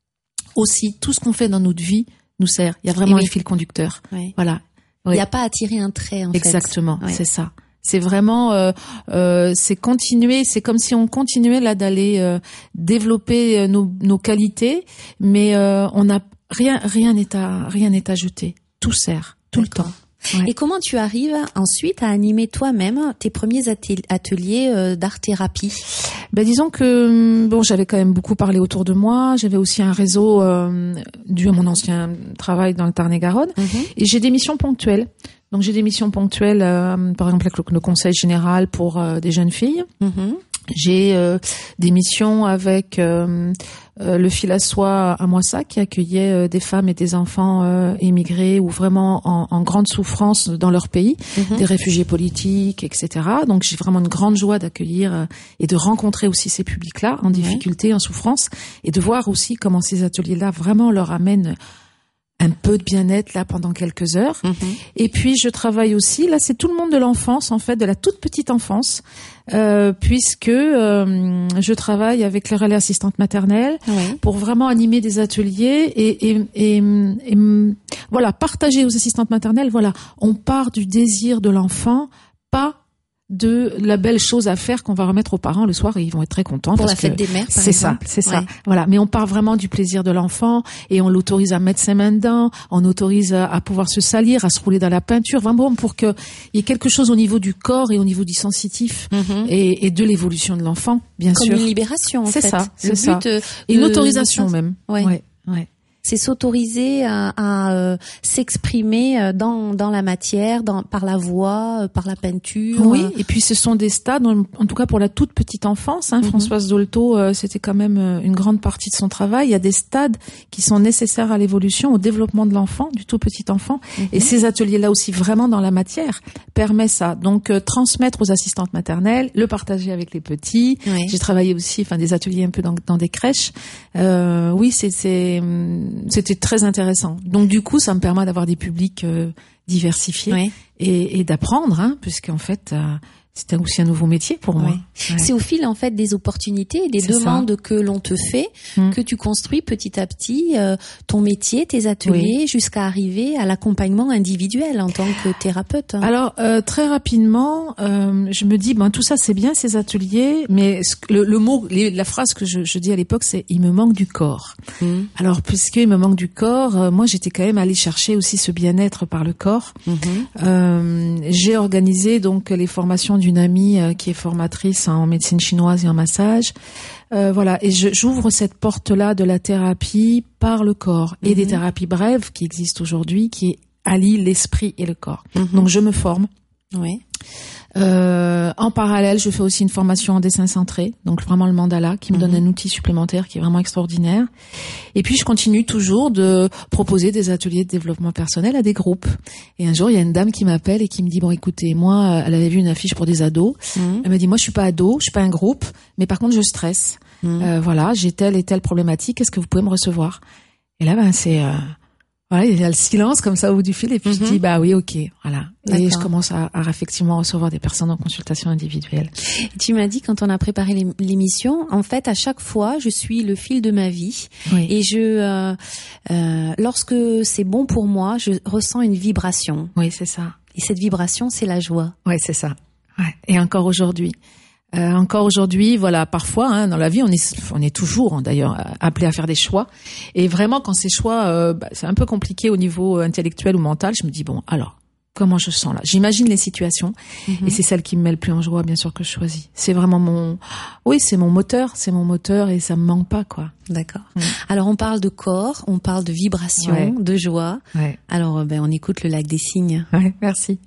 aussi tout ce qu'on fait dans notre vie nous sert. Il y a vraiment oui. un fil conducteur. Oui. Voilà. Oui. Il n'y a pas à tirer un trait, en Exactement, fait. Exactement, oui. c'est ça. C'est vraiment, euh, euh, c'est continuer. C'est comme si on continuait là d'aller euh, développer euh, nos, nos qualités, mais euh, on a rien, rien n'est à, rien n'est à jeter. Tout sert, tout D'accord. le temps. Ouais. Et comment tu arrives ensuite à animer toi-même tes premiers ateliers euh, d'art-thérapie? Ben disons que bon, j'avais quand même beaucoup parlé autour de moi. J'avais aussi un réseau euh, dû à mon ancien travail dans le Tarn-et-Garonne, mm-hmm. et j'ai des missions ponctuelles. Donc j'ai des missions ponctuelles, euh, par exemple avec le, le conseil général pour euh, des jeunes filles. Mm-hmm. J'ai euh, des missions avec euh, euh, le fil à soie à Moissac qui accueillait euh, des femmes et des enfants euh, émigrés ou vraiment en, en grande souffrance dans leur pays, mm-hmm. des réfugiés politiques, et cetera. Donc j'ai vraiment une grande joie d'accueillir euh, et de rencontrer aussi ces publics-là en difficulté, en souffrance, et de voir aussi comment ces ateliers-là vraiment leur amènent un peu de bien-être là pendant quelques heures. Mmh. Et puis je travaille aussi, là c'est tout le monde de l'enfance en fait, de la toute petite enfance, euh, puisque euh, je travaille avec les relais assistantes maternelles oui. pour vraiment animer des ateliers et, et, et, et voilà, partager aux assistantes maternelles, voilà, on part du désir de l'enfant, pas de la belle chose à faire qu'on va remettre aux parents le soir et ils vont être très contents. Pour parce la fête que des mères, par c'est exemple. ça, c'est ça. Ouais. Voilà. Mais on part vraiment du plaisir de l'enfant et on l'autorise à mettre ses mains dedans, on autorise à, à pouvoir se salir, à se rouler dans la peinture, vraiment pour que il y ait quelque chose au niveau du corps et au niveau du sensitif Mm-hmm. et, et de l'évolution de l'enfant, bien Comme sûr. une libération, en C'est fait. ça, c'est Le ça. but, euh, Et une de- autorisation de- même. Ouais. Ouais, ouais. C'est s'autoriser à, à euh, s'exprimer euh, dans dans la matière, dans par la voix, euh, par la peinture. Oui, euh. et puis ce sont des stades, en en tout cas pour la toute petite enfance, hein, Mhm. Françoise Dolto, euh, c'était quand même euh, une grande partie de son travail. Il y a des stades qui sont nécessaires à l'évolution, au développement de l'enfant, du tout petit enfant. Mhm. Et ces ateliers-là aussi, vraiment dans la matière, permet ça. Donc euh, transmettre aux assistantes maternelles, le partager avec les petits. Ouais. J'ai travaillé aussi, enfin des ateliers un peu dans, dans des crèches. Euh, oui, c'est, c'est, hum, c'était très intéressant. Donc du coup, ça me permet d'avoir des publics euh, diversifiés Ouais. et, et d'apprendre, hein, puisqu'en fait, euh, c'était aussi un nouveau métier pour moi. Ouais. Ouais. C'est au fil en fait des opportunités et des C'est ça. demandes que l'on te fait Mm. que tu construis petit à petit euh, ton métier, tes ateliers, jusqu'à arriver à l'accompagnement individuel en tant que thérapeute. Alors euh, très rapidement, euh, je me dis, ben tout ça c'est bien ces ateliers, mais ce que- le, le mot, les- la phrase que je, je dis à l'époque, c'est il me manque du corps. Mm. Alors puisqu'il me manque du corps, euh, moi j'étais quand même allée chercher aussi ce bien-être par le corps. Mhm. Euh, j'ai organisé donc les formations d'une amie euh, qui est formatrice en médecine chinoise et en massage. Euh, voilà, et je, j'ouvre cette porte-là de la thérapie par le corps et Mhm. des thérapies brèves qui existent aujourd'hui, qui allient l'esprit et le corps. Mhm. Donc je me forme. Ouais. Euh, en parallèle, je fais aussi une formation en dessin centré, donc vraiment le mandala, qui me donne Mhm. un outil supplémentaire qui est vraiment extraordinaire. Et puis je continue toujours de proposer des ateliers de développement personnel à des groupes. Et un jour, il y a une dame qui m'appelle et qui me dit, bon écoutez, moi, elle avait vu une affiche pour des ados. Mhm. Elle m'a dit, moi je suis pas ado, je suis pas un groupe, mais par contre je stresse. Mhm. Euh, voilà, j'ai telle et telle problématique, est-ce que vous pouvez me recevoir? Et là, ben c'est... Euh, voilà, il y a le silence comme ça au bout du fil et puis Mhm. je dis bah oui, ok, voilà. Et D'accord. je commence à, à effectivement recevoir des personnes en consultation individuelle. Tu m'as dit quand on a préparé l'ém- l'émission, en fait, à chaque fois, je suis le fil de ma vie Oui. et je, euh, euh, lorsque c'est bon pour moi, je ressens une vibration. Oui, c'est ça. Et cette vibration, c'est la joie. Ouais, c'est ça. Ouais. Et encore aujourd'hui. Euh, encore aujourd'hui, voilà, parfois hein, dans la vie, on est, on est toujours hein, d'ailleurs appelé à faire des choix. Et vraiment, quand ces choix, euh, bah, c'est un peu compliqué au niveau intellectuel ou mental, je me dis bon, alors comment je sens là? J'imagine les situations Mhm. et c'est celle qui me met le plus en joie, bien sûr que je choisis. C'est vraiment mon, oui, c'est mon moteur, c'est mon moteur et ça me manque pas quoi. D'accord. Mm. Alors, on parle de corps, on parle de vibration, Ouais. de joie. Ouais. Alors, euh, ben, on écoute le lac des cygnes. Ouais. Merci.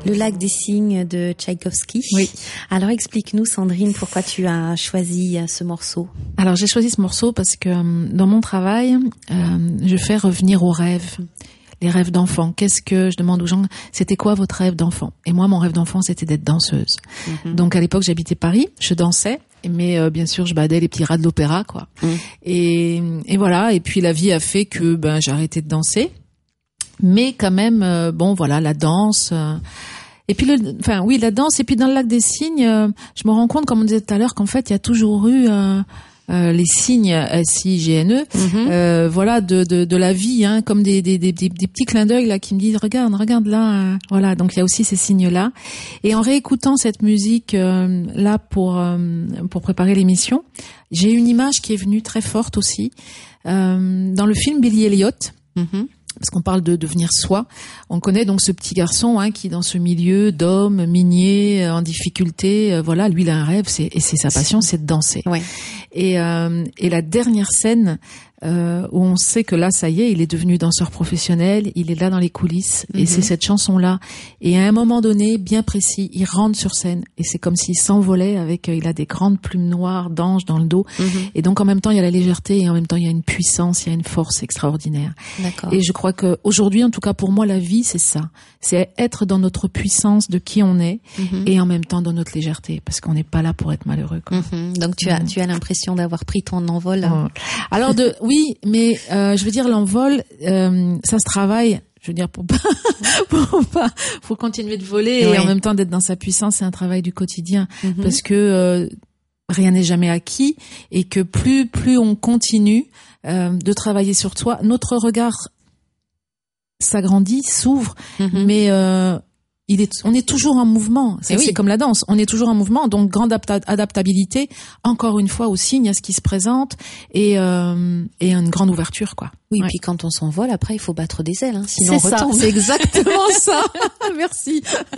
Le lac des cygnes de Tchaïkovski. Oui. Alors explique-nous, Sandrine, pourquoi tu as choisi ce morceau. Alors j'ai choisi ce morceau parce que euh, dans mon travail, euh, je fais revenir aux rêves. Les rêves d'enfant. Qu'est-ce que, je demande aux gens, c'était quoi votre rêve d'enfant? Et moi, mon rêve d'enfant, c'était d'être danseuse. Mm-hmm. Donc à l'époque, j'habitais Paris, je dansais. Mais euh, bien sûr, je badais les petits rats de l'opéra, quoi. Mm. Et, et voilà. Et puis la vie a fait que ben j'ai arrêté de danser. Mais quand même, euh, bon, voilà, la danse. Euh, et puis, le, enfin, oui, la danse. Et puis dans le lac des cygnes, euh, je me rends compte, comme on disait tout à l'heure, qu'en fait, il y a toujours eu euh, euh, les signes S I G N E, mm-hmm. euh, voilà, de, de de la vie, hein, comme des des des des, des petits clins d'œil là qui me disent regarde, regarde là, euh, voilà. Donc il y a aussi ces signes là. Et en réécoutant cette musique euh, là pour euh, pour préparer l'émission, j'ai une image qui est venue très forte aussi euh, dans le film Billy Elliot. Mm-hmm. Parce qu'on parle de devenir soi. On connaît donc ce petit garçon hein, qui, dans ce milieu d'hommes miniers en difficulté, euh, voilà, lui il a un rêve, c'est et c'est sa passion, c'est de danser. Ouais. Et euh, et la dernière scène euh, où on sait que là, ça y est, il est devenu danseur professionnel, il est là dans les coulisses, mm-hmm. et c'est cette chanson-là. Et à un moment donné, bien précis, il rentre sur scène, et c'est comme s'il s'envolait avec, euh, il a des grandes plumes noires d'ange dans le dos, mm-hmm. et donc en même temps, il y a la légèreté, et en même temps, il y a une puissance, il y a une force extraordinaire. D'accord. Et je crois que aujourd'hui, en tout cas pour moi, la vie, c'est ça. C'est être dans notre puissance de qui on est, mm-hmm. et en même temps dans notre légèreté, parce qu'on n'est pas là pour être malheureux, quoi. Mm-hmm. Donc tu as, mm-hmm. tu as l'impression d'avoir pris ton envol. Oh. Alors de, oui, mais euh, je veux dire l'envol, euh, ça se travaille. Je veux dire pour pas, pour pas, faut continuer de voler oui. et en même temps d'être dans sa puissance. C'est un travail du quotidien mm-hmm. parce que euh, rien n'est jamais acquis et que plus plus on continue euh, de travailler sur soi, notre regard s'agrandit, s'ouvre, mm-hmm. mais euh, il est, on est toujours en mouvement. C'est, oui. c'est comme la danse. On est toujours en mouvement. Donc, grande adapta- adaptabilité, encore une fois, aux signes, à ce qui se présente et, euh, et une grande ouverture, quoi. Oui, ouais. Puis quand on s'envole, après, il faut battre des ailes, hein, sinon c'est on retombe. Ça, c'est exactement ça. Merci.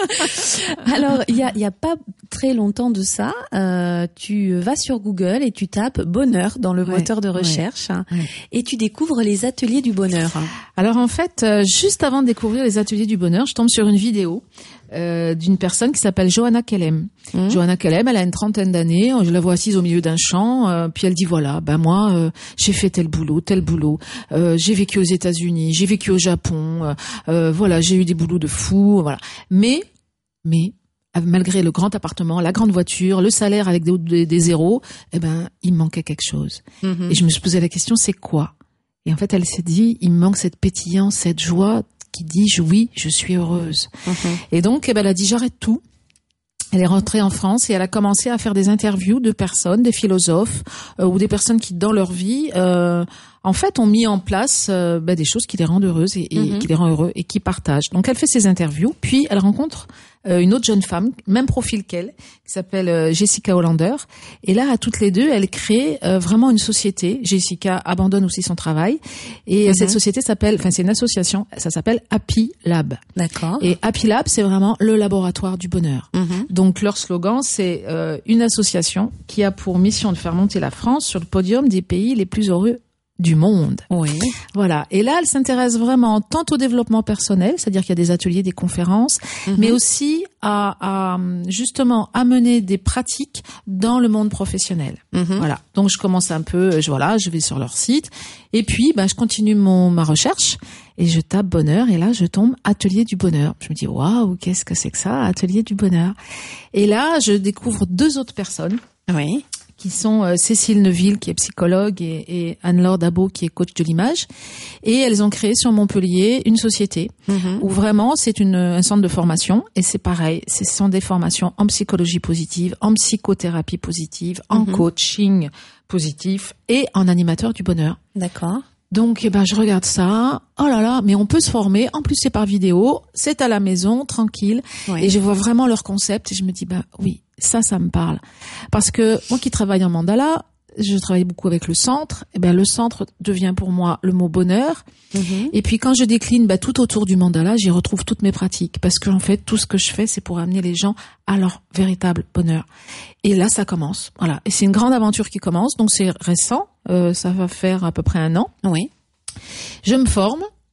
Alors, il y a, il y a pas très longtemps de ça, euh, tu vas sur Google et tu tapes bonheur dans le ouais, moteur de recherche ouais, ouais. et tu découvres les ateliers du bonheur. Alors en fait, euh, juste avant de découvrir les ateliers du bonheur, je tombe sur une vidéo euh, d'une personne qui s'appelle Johanna Kellem. Mmh. Johanna Kellem, elle a une trentaine d'années, je la vois assise au milieu d'un champ, euh, puis elle dit voilà, ben moi euh, j'ai fait tel boulot, tel boulot, euh, j'ai vécu aux États-Unis, j'ai vécu au Japon, euh, euh, voilà, j'ai eu des boulots de fou, voilà. Mais mais malgré le grand appartement, la grande voiture, le salaire avec des, des, des zéros, eh ben, il me manquait quelque chose. Mm-hmm. Et je me suis posé la question, c'est quoi? Et en fait, elle s'est dit, il me manque cette pétillance, cette joie qui dit, oui, je suis heureuse. Mm-hmm. Et donc, eh ben, elle a dit, j'arrête tout. Elle est rentrée en France et elle a commencé à faire des interviews de personnes, des philosophes euh, ou des personnes qui, dans leur vie, euh, en fait, ont mis en place euh, ben, des choses qui les rendent heureuses et, et mm-hmm. qui les rendent heureux et qui partagent. Donc, elle fait ses interviews, puis elle rencontre euh, une autre jeune femme, même profil qu'elle, qui s'appelle euh, Jessica Hollander. Et là, à toutes les deux, elles créent euh, vraiment une société. Jessica abandonne aussi son travail et mm-hmm. cette société s'appelle, enfin, c'est une association, ça s'appelle Happy Lab. D'accord. Et Happy Lab, c'est vraiment le laboratoire du bonheur. Mm-hmm. Donc, leur slogan, c'est euh, une association qui a pour mission de faire monter la France sur le podium des pays les plus heureux du monde. Oui. Voilà. Et là, elle s'intéresse vraiment tant au développement personnel, c'est-à-dire qu'il y a des ateliers, des conférences, mm-hmm. mais aussi à, à justement amener des pratiques dans le monde professionnel. Mm-hmm. Voilà. Donc je commence un peu, je voilà, je vais sur leur site et puis ben je continue mon ma recherche et je tape bonheur et là je tombe atelier du bonheur. Je me dis waouh, qu'est-ce que c'est que ça, atelier du bonheur. Et là, je découvre deux autres personnes. Oui. Qui sont euh, Cécile Neuville, qui est psychologue, et, et Anne-Laure Dabo, qui est coach de l'image. Et elles ont créé sur Montpellier une société mm-hmm. où vraiment c'est une, un centre de formation. Et c'est pareil, ce sont des formations en psychologie positive, en psychothérapie positive, en mm-hmm. coaching positif et en animateur du bonheur. D'accord. Donc, eh ben, je regarde ça. Oh là là, mais on peut se former. En plus, c'est par vidéo. C'est à la maison, tranquille. Oui. Et je vois vraiment leur concept. Et je me dis, bah oui, ça, ça me parle. Parce que moi qui travaille en mandala, je travaille beaucoup avec le centre. Eh ben, le centre devient pour moi le mot bonheur. Mm-hmm. Et puis, quand je décline, bah, tout autour du mandala, j'y retrouve toutes mes pratiques. Parce que, en fait, tout ce que je fais, c'est pour amener les gens à leur véritable bonheur. Et là, ça commence. Voilà. Et c'est une grande aventure qui commence. Donc, c'est récent. Euh, ça va faire à peu près un an. Oui. Je me forme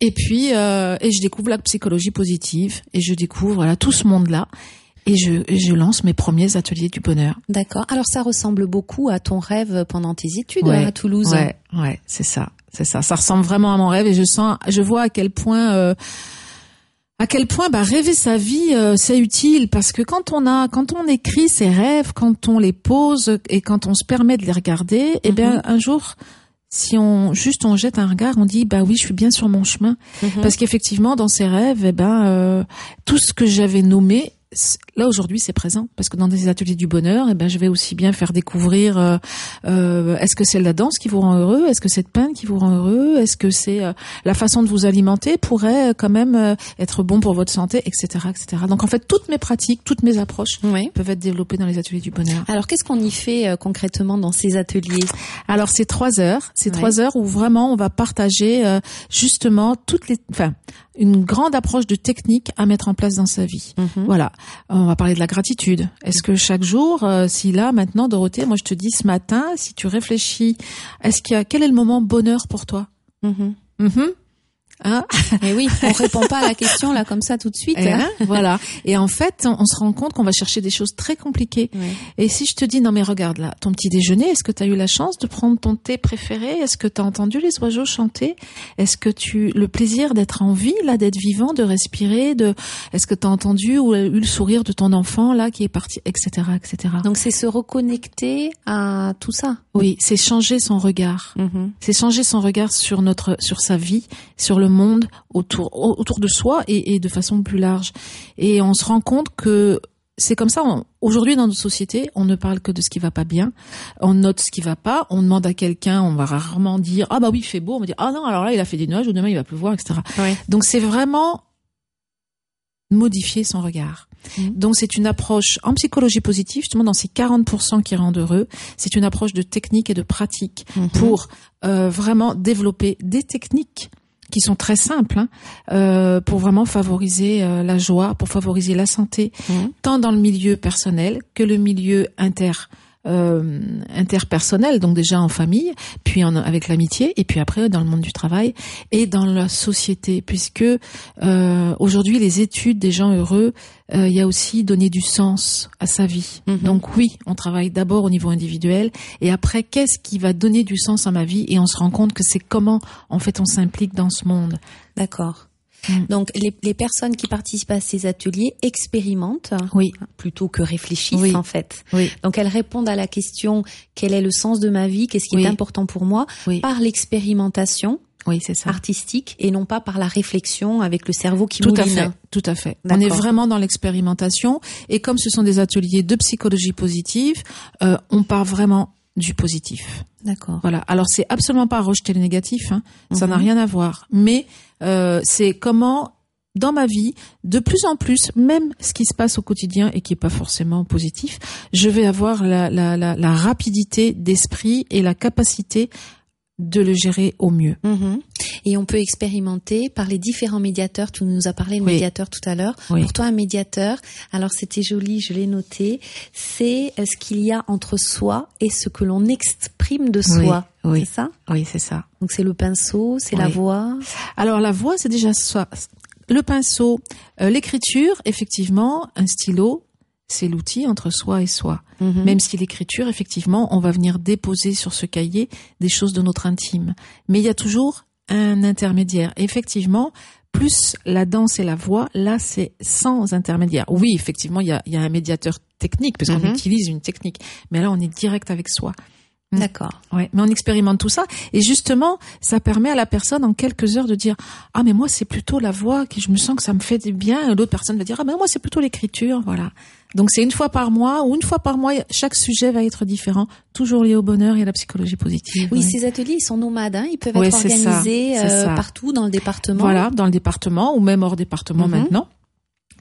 Et puis, euh, et je découvre la psychologie positive et je découvre voilà tout ce monde-là. Et je, et je lance mes premiers ateliers du bonheur. D'accord. Alors ça ressemble beaucoup à ton rêve pendant tes études ouais, à Toulouse. Ouais, ouais, c'est ça, c'est ça. Ça ressemble vraiment à mon rêve et je sens, je vois à quel point, euh, à quel point, bah rêver sa vie, euh, c'est utile parce que quand on a, quand on écrit ses rêves, quand on les pose et quand on se permet de les regarder, mm-hmm. eh bien un jour. Si on juste on jette un regard, on dit bah oui, je suis bien sur mon chemin mm-hmm. parce qu'effectivement dans ces rêves, eh ben euh, tout ce que j'avais nommé là aujourd'hui c'est présent parce que dans des ateliers du bonheur, eh ben je vais aussi bien faire découvrir euh, euh, est-ce que c'est la danse qui vous rend heureux, est-ce que c'est le pain qui vous rend heureux, est-ce que c'est euh, la façon de vous alimenter pourrait quand même euh, être bon pour votre santé, et cetera, et cetera. Donc en fait toutes mes pratiques, toutes mes approches oui. peuvent être développées dans les ateliers du bonheur. Alors qu'est-ce qu'on y fait euh, concrètement dans ces ateliers? Alors c'est trois heures, c'est oui. trois heures où vraiment on va partager euh, justement toutes les, enfin une grande approche de technique à mettre en place dans sa vie. Mm-hmm. Voilà. On va parler de la gratitude. Est-ce que chaque jour, euh, si là, maintenant, Dorothée, moi je te dis ce matin, si tu réfléchis, est-ce qu'il y a, quel est le moment bonheur pour toi? Mm-hmm. Mm-hmm. Hein? Mais oui, on répond pas à la question là comme ça tout de suite. Et hein, voilà. Et en fait, on, on se rend compte qu'on va chercher des choses très compliquées. Ouais. Et si je te dis non mais regarde là, ton petit déjeuner, est-ce que tu as eu la chance de prendre ton thé préféré? Est-ce que tu as entendu les oiseaux chanter? Est-ce que tu le plaisir d'être en vie là, d'être vivant, de respirer, de est-ce que tu as entendu ou eu le sourire de ton enfant là qui est parti, et cetera, et cetera. Donc c'est se reconnecter à tout ça. Oui, c'est changer son regard. Mm-hmm. C'est changer son regard sur notre sur sa vie, sur le monde autour autour de soi et, et de façon plus large. Et on se rend compte que c'est comme ça. On, aujourd'hui, dans notre société, on ne parle que de ce qui va pas bien. On note ce qui va pas. On demande à quelqu'un, on va rarement dire ah bah oui, il fait beau. On va dire ah non, alors là il a fait des nuages ou demain il va pleuvoir, et cetera. Oui. Donc c'est vraiment modifier son regard. Mmh. Donc c'est une approche en psychologie positive, justement dans ces quarante pour cent qui rendent heureux. C'est une approche de technique et de pratique mmh. pour euh, vraiment développer des techniques qui sont très simples, hein, euh, pour vraiment favoriser euh, la joie, pour favoriser la santé, mmh. tant dans le milieu personnel que le milieu inter euh, interpersonnel, donc déjà en famille, puis en, avec l'amitié, et puis après dans le monde du travail et dans la société, puisque euh, aujourd'hui les études des gens heureux, euh, il y a aussi donner du sens à sa vie. Mmh. Donc oui, on travaille d'abord au niveau individuel, et après qu'est-ce qui va donner du sens à ma vie, et on se rend compte que c'est comment en fait on s'implique dans ce monde. D'accord. Mmh. Donc les, les personnes qui participent à ces ateliers expérimentent oui. plutôt que réfléchissent oui. en fait. Oui. Donc elles répondent à la question quel est le sens de ma vie, qu'est-ce qui oui. est important pour moi oui. par l'expérimentation oui, c'est ça. artistique et non pas par la réflexion avec le cerveau qui tout mouline. à fait, tout à fait. D'accord. On est vraiment dans l'expérimentation, et comme ce sont des ateliers de psychologie positive, euh, on part vraiment du positif. D'accord. Voilà. Alors c'est absolument pas rejeter le négatif, hein. Mm-hmm. Ça n'a rien à voir. Mais euh, c'est comment, dans ma vie, de plus en plus, même ce qui se passe au quotidien et qui est pas forcément positif, je vais avoir la, la, la, la rapidité d'esprit et la capacité de le gérer au mieux. Mmh. Et on peut expérimenter par les différents médiateurs. Tu nous as parlé de oui. médiateur tout à l'heure. Oui. Pour toi, un médiateur, alors c'était joli, je l'ai noté, c'est ce qu'il y a entre soi et ce que l'on exprime de soi. Oui. Oui. C'est ça? Oui, c'est ça. Donc c'est le pinceau, c'est oui. la voix. Alors la voix, c'est déjà ça. Le pinceau, euh, l'écriture, effectivement, un stylo, c'est l'outil entre soi et soi. Mmh. Même si l'écriture, effectivement, on va venir déposer sur ce cahier des choses de notre intime. Mais il y a toujours un intermédiaire. Et effectivement, plus la danse et la voix, là, c'est sans intermédiaire. Oui, effectivement, il y a, il y a un médiateur technique, parce mmh. qu'on utilise une technique. Mais là, on est direct avec soi. D'accord. Ouais, mais on expérimente tout ça, et justement, ça permet à la personne en quelques heures de dire ah mais moi c'est plutôt la voix qui je me sens que ça me fait du bien, et l'autre personne va dire ah mais moi c'est plutôt l'écriture, voilà. Donc c'est une fois par mois ou une fois par mois, chaque sujet va être différent, toujours lié au bonheur et à la psychologie positive. Oui, ouais. Ces ateliers ils sont nomades, hein, ils peuvent ouais, être organisés ça, euh, partout dans le département. Voilà, dans le département ou même hors département mm-hmm. maintenant.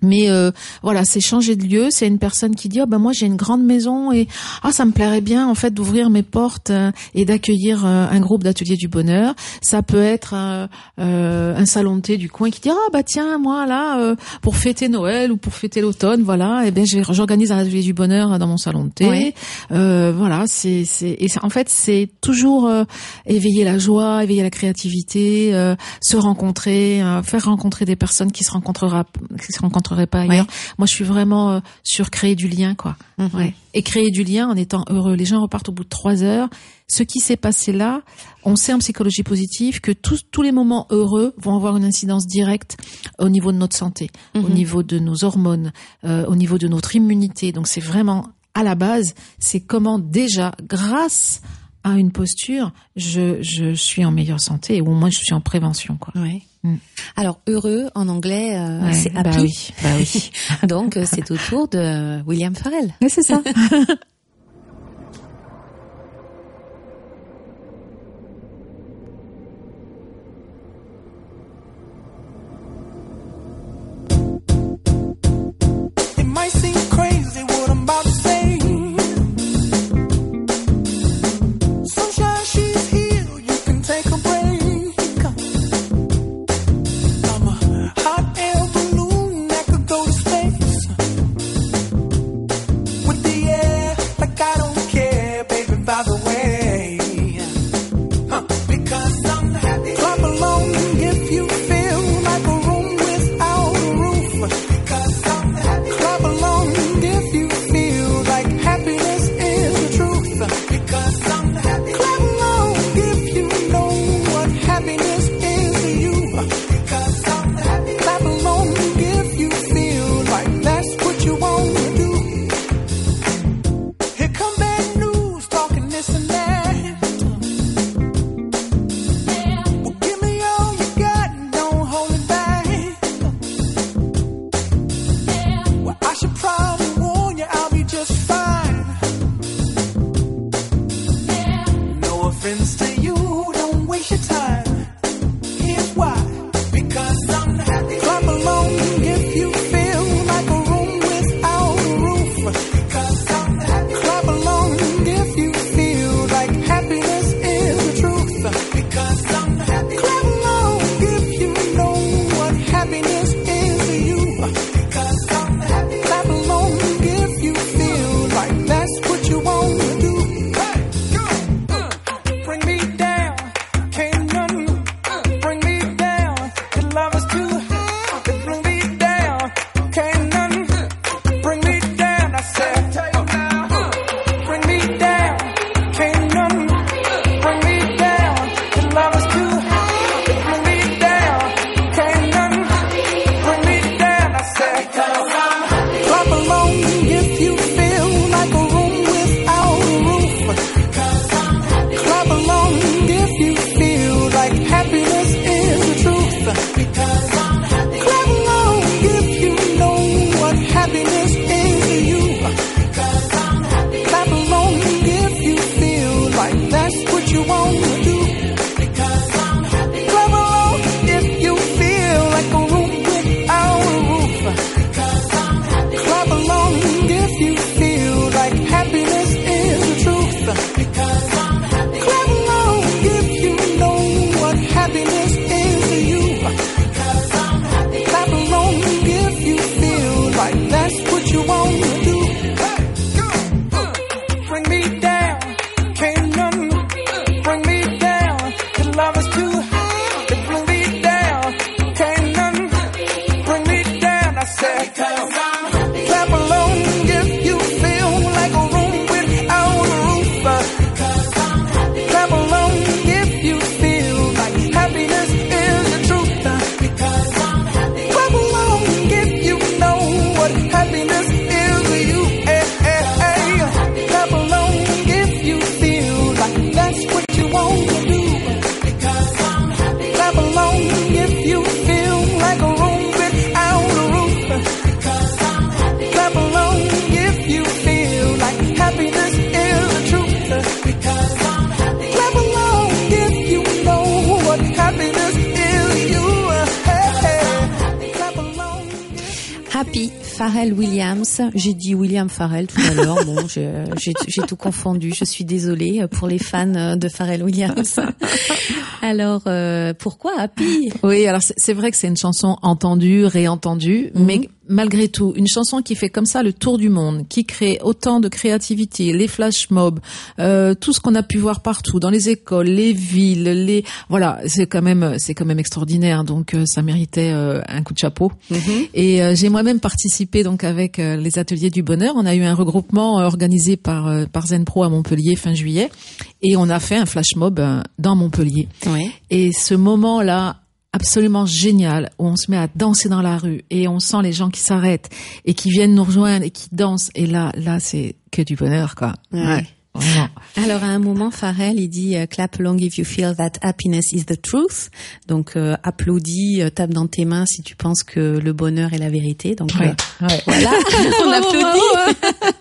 Mais euh, voilà, c'est changer de lieu. C'est une personne qui dit oh ben moi j'ai une grande maison et ah ça me plairait bien en fait d'ouvrir mes portes euh, et d'accueillir euh, un groupe d'ateliers du bonheur. Ça peut être euh, euh, un salon de thé du coin qui dit ah oh, bah tiens moi là euh, pour fêter Noël ou pour fêter l'automne voilà et eh ben j'organise un atelier du bonheur dans mon salon de thé. Oui. Euh, voilà c'est c'est et ça, en fait c'est toujours euh, éveiller la joie, éveiller la créativité, euh, se rencontrer, euh, faire rencontrer des personnes qui se rencontrera qui se rencontrent pas ailleurs. Ouais. Moi, je suis vraiment euh, sur créer du lien, quoi. Mm-hmm. Ouais. Et créer du lien en étant heureux. Les gens repartent au bout de trois heures. Ce qui s'est passé là, on sait en psychologie positive que tous tous les moments heureux vont avoir une incidence directe au niveau de notre santé, mm-hmm. au niveau de nos hormones, euh, au niveau de notre immunité. Donc, c'est vraiment à la base, c'est comment déjà, grâce à une posture, je je suis en meilleure santé ou au moins je suis en prévention, quoi. Ouais. Mm. Alors heureux en anglais, euh, ouais, c'est happy. Bah oui, bah oui. Donc c'est au tour de William Farrell. Mais c'est ça. Bring me down, can't Happy, Pharrell Williams. J'ai dit William Pharrell tout à l'heure. Bon, j'ai, j'ai, j'ai tout confondu. Je suis désolée pour les fans de Pharrell Williams. Alors, euh, pourquoi Happy? Oui, alors c'est, c'est vrai que c'est une chanson entendue, réentendue, mm-hmm. mais malgré tout, une chanson qui fait comme ça le tour du monde, qui crée autant de créativité, les flash mobs, euh, tout ce qu'on a pu voir partout, dans les écoles, les villes, les voilà, c'est quand même c'est quand même extraordinaire. Donc euh, ça méritait euh, un coup de chapeau. Mm-hmm. Et euh, j'ai moi-même participé donc avec euh, les ateliers du bonheur. On a eu un regroupement euh, organisé par euh, par Zen Pro à Montpellier fin juillet, et on a fait un flash mob euh, dans Montpellier. Oui. Et ce moment-là, absolument génial, où on se met à danser dans la rue et on sent les gens qui s'arrêtent et qui viennent nous rejoindre et qui dansent, et là là c'est que du bonheur, quoi. Ouais. Ouais. Vraiment. Alors à un moment, Pharrell il dit uh, clap along if you feel that happiness is the truth. Donc euh, applaudis, euh, tape dans tes mains si tu penses que le bonheur est la vérité. Donc ouais. Euh, ouais. Voilà, on applaudit.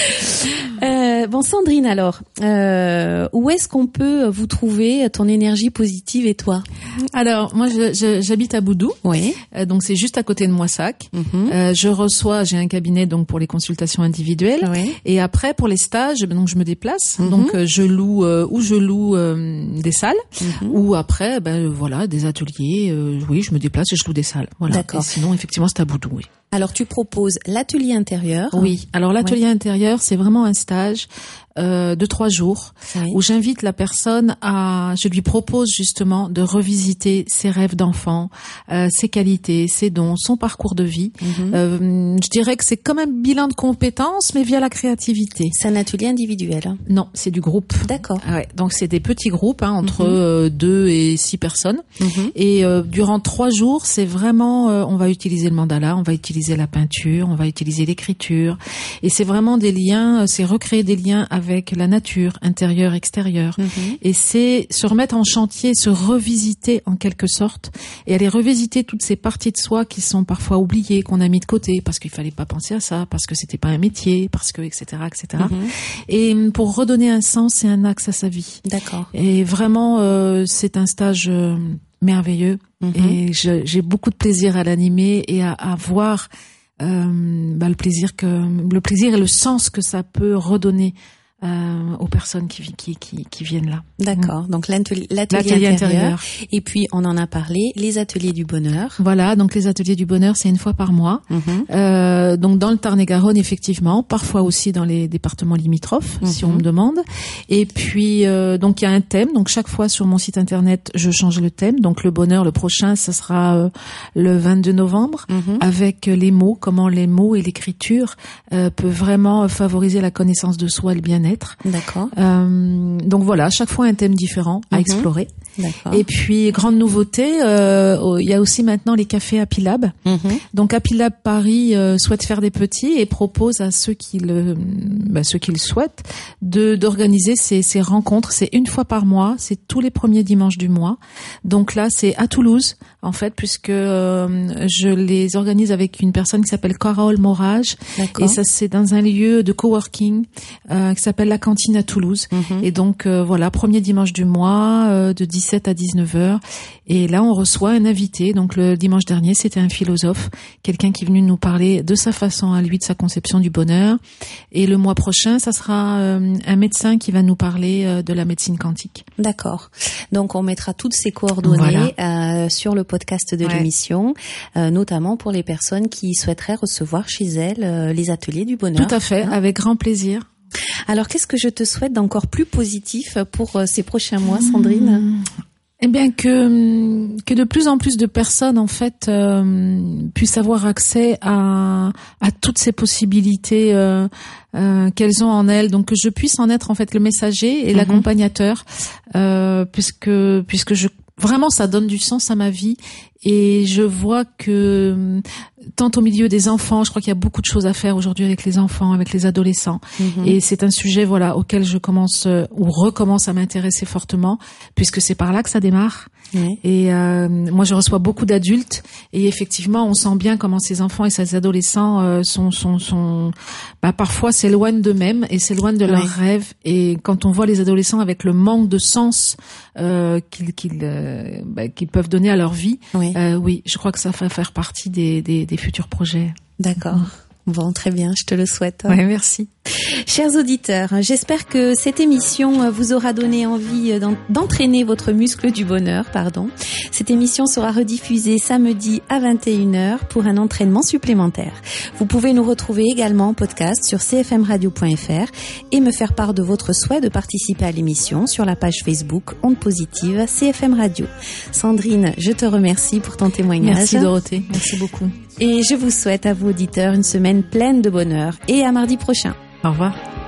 euh, bon Sandrine, alors euh, où est-ce qu'on peut vous trouver, ton énergie positive et toi? Alors moi je, je, j'habite à Boudou, oui. euh, donc c'est juste à côté de Moissac. Mm-hmm. Euh, je reçois, j'ai un cabinet donc pour les consultations individuelles, oui. et après pour les stages, donc je me déplace, mm-hmm. donc euh, je loue euh, ou je loue euh, des salles, mm-hmm. ou après ben voilà des ateliers. Euh, oui, je me déplace et je loue des salles. Voilà. D'accord. Et sinon effectivement c'est à Boudou, oui. Alors tu proposes l'atelier intérieur. Oui. Alors l'atelier oui. intérieur, c'est vraiment un stage euh, de trois jours oui. où j'invite la personne à, je lui propose justement de revisiter ses rêves d'enfant, euh, ses qualités, ses dons, son parcours de vie. Mm-hmm. Euh, je dirais que c'est comme un bilan de compétences, mais via la créativité. C'est un atelier individuel. Hein. Non, c'est du groupe. D'accord. Ouais, donc c'est des petits groupes hein, entre mm-hmm. euh, deux et six personnes. Mm-hmm. Et euh, durant trois jours, c'est vraiment, euh, on va utiliser le mandala, on va utiliser la peinture, on va utiliser l'écriture, et c'est vraiment des liens, c'est recréer des liens avec la nature, intérieure, extérieure, mm-hmm. et c'est se remettre en chantier, se revisiter en quelque sorte, et aller revisiter toutes ces parties de soi qui sont parfois oubliées, qu'on a mis de côté parce qu'il fallait pas penser à ça, parce que c'était pas un métier, parce que et cetera et cetera. Mm-hmm. Et pour redonner un sens et un axe à sa vie. D'accord. Et vraiment, euh, c'est un stage euh, merveilleux, mm-hmm. et je, j'ai beaucoup de plaisir à l'animer et à, à voir Euh, bah, le plaisir que le plaisir et le sens que ça peut redonner euh, aux personnes qui qui qui, qui viennent là. D'accord. Mmh. Donc l'atelier, l'atelier, l'atelier intérieur. intérieur. Et puis on en a parlé, les ateliers du bonheur. Voilà. Donc les ateliers du bonheur, c'est une fois par mois. Mmh. Euh, donc dans le Tarn-et-Garonne, effectivement, parfois aussi dans les départements limitrophes, mmh. si on me demande. Et puis euh, donc il y a un thème. Donc chaque fois sur mon site internet, je change le thème. Donc le bonheur, le prochain, ça sera euh, le vingt-deux novembre, mmh. avec les mots, comment les mots et l'écriture euh, peuvent vraiment favoriser la connaissance de soi et le bien-être. D'accord. Euh, donc voilà, chaque fois un thème différent à mmh. explorer. D'accord. Et puis grande nouveauté, euh, il y a aussi maintenant les cafés Happy Lab. Mmh. Donc Happy Lab Paris euh, souhaite faire des petits et propose à ceux qui le, bah, ceux qui le souhaitent, de d'organiser ces, ces rencontres. C'est une fois par mois, c'est tous les premiers dimanches du mois. Donc là, c'est à Toulouse en fait, puisque euh, je les organise avec une personne qui s'appelle Carole Morage. D'accord. Et ça, c'est dans un lieu de coworking euh, qui s'appelle la Cantine à Toulouse. Mmh. Et donc euh, voilà, premier dimanche du mois, euh, de dix-sept à dix-neuf heures. Et là, on reçoit un invité. Donc le dimanche dernier, c'était un philosophe, quelqu'un qui est venu nous parler de sa façon à lui, de sa conception du bonheur. Et le mois prochain, ça sera euh, un médecin qui va nous parler euh, de la médecine quantique. D'accord. Donc on mettra toutes ces coordonnées voilà. euh, sur le podcast de ouais. l'émission, euh, notamment pour les personnes qui souhaiteraient recevoir chez elles euh, les ateliers du bonheur. Tout à fait, hein, avec grand plaisir. Alors, qu'est-ce que je te souhaite d'encore plus positif pour euh, ces prochains mois, Sandrine ? mmh. Eh bien que que de plus en plus de personnes en fait euh, puissent avoir accès à à toutes ces possibilités euh, euh, qu'elles ont en elles, donc que je puisse en être en fait le messager et mmh. l'accompagnateur, euh, puisque puisque je vraiment ça donne du sens à ma vie. Et je vois que tant au milieu des enfants, je crois qu'il y a beaucoup de choses à faire aujourd'hui avec les enfants, avec les adolescents. Mmh. Et c'est un sujet, voilà, auquel je commence euh, ou recommence à m'intéresser fortement, puisque c'est par là que ça démarre. Mmh. Et euh, moi, je reçois beaucoup d'adultes, et effectivement, on sent bien comment ces enfants et ces adolescents euh, sont, sont, sont, bah, parfois s'éloignent d'eux-mêmes et s'éloignent de leurs oui. rêves. Et quand on voit les adolescents avec le manque de sens euh, qu'ils, qu'ils, euh, bah, qu'ils peuvent donner à leur vie. Oui. Euh, oui, je crois que ça va faire partie des, des, des futurs projets. D'accord. Bon, très bien, je te le souhaite. Ouais, merci. Chers auditeurs, j'espère que cette émission vous aura donné envie d'entraîner votre muscle du bonheur, pardon. Cette émission sera rediffusée samedi à vingt et une heures pour un entraînement supplémentaire. Vous pouvez nous retrouver également en podcast sur c f m radio point f r et me faire part de votre souhait de participer à l'émission sur la page Facebook Ondes Positives C F M Radio. Sandrine, je te remercie pour ton témoignage. Merci Dorothée, merci beaucoup. Et je vous souhaite à vous auditeurs une semaine pleine de bonheur et à mardi prochain. Au revoir.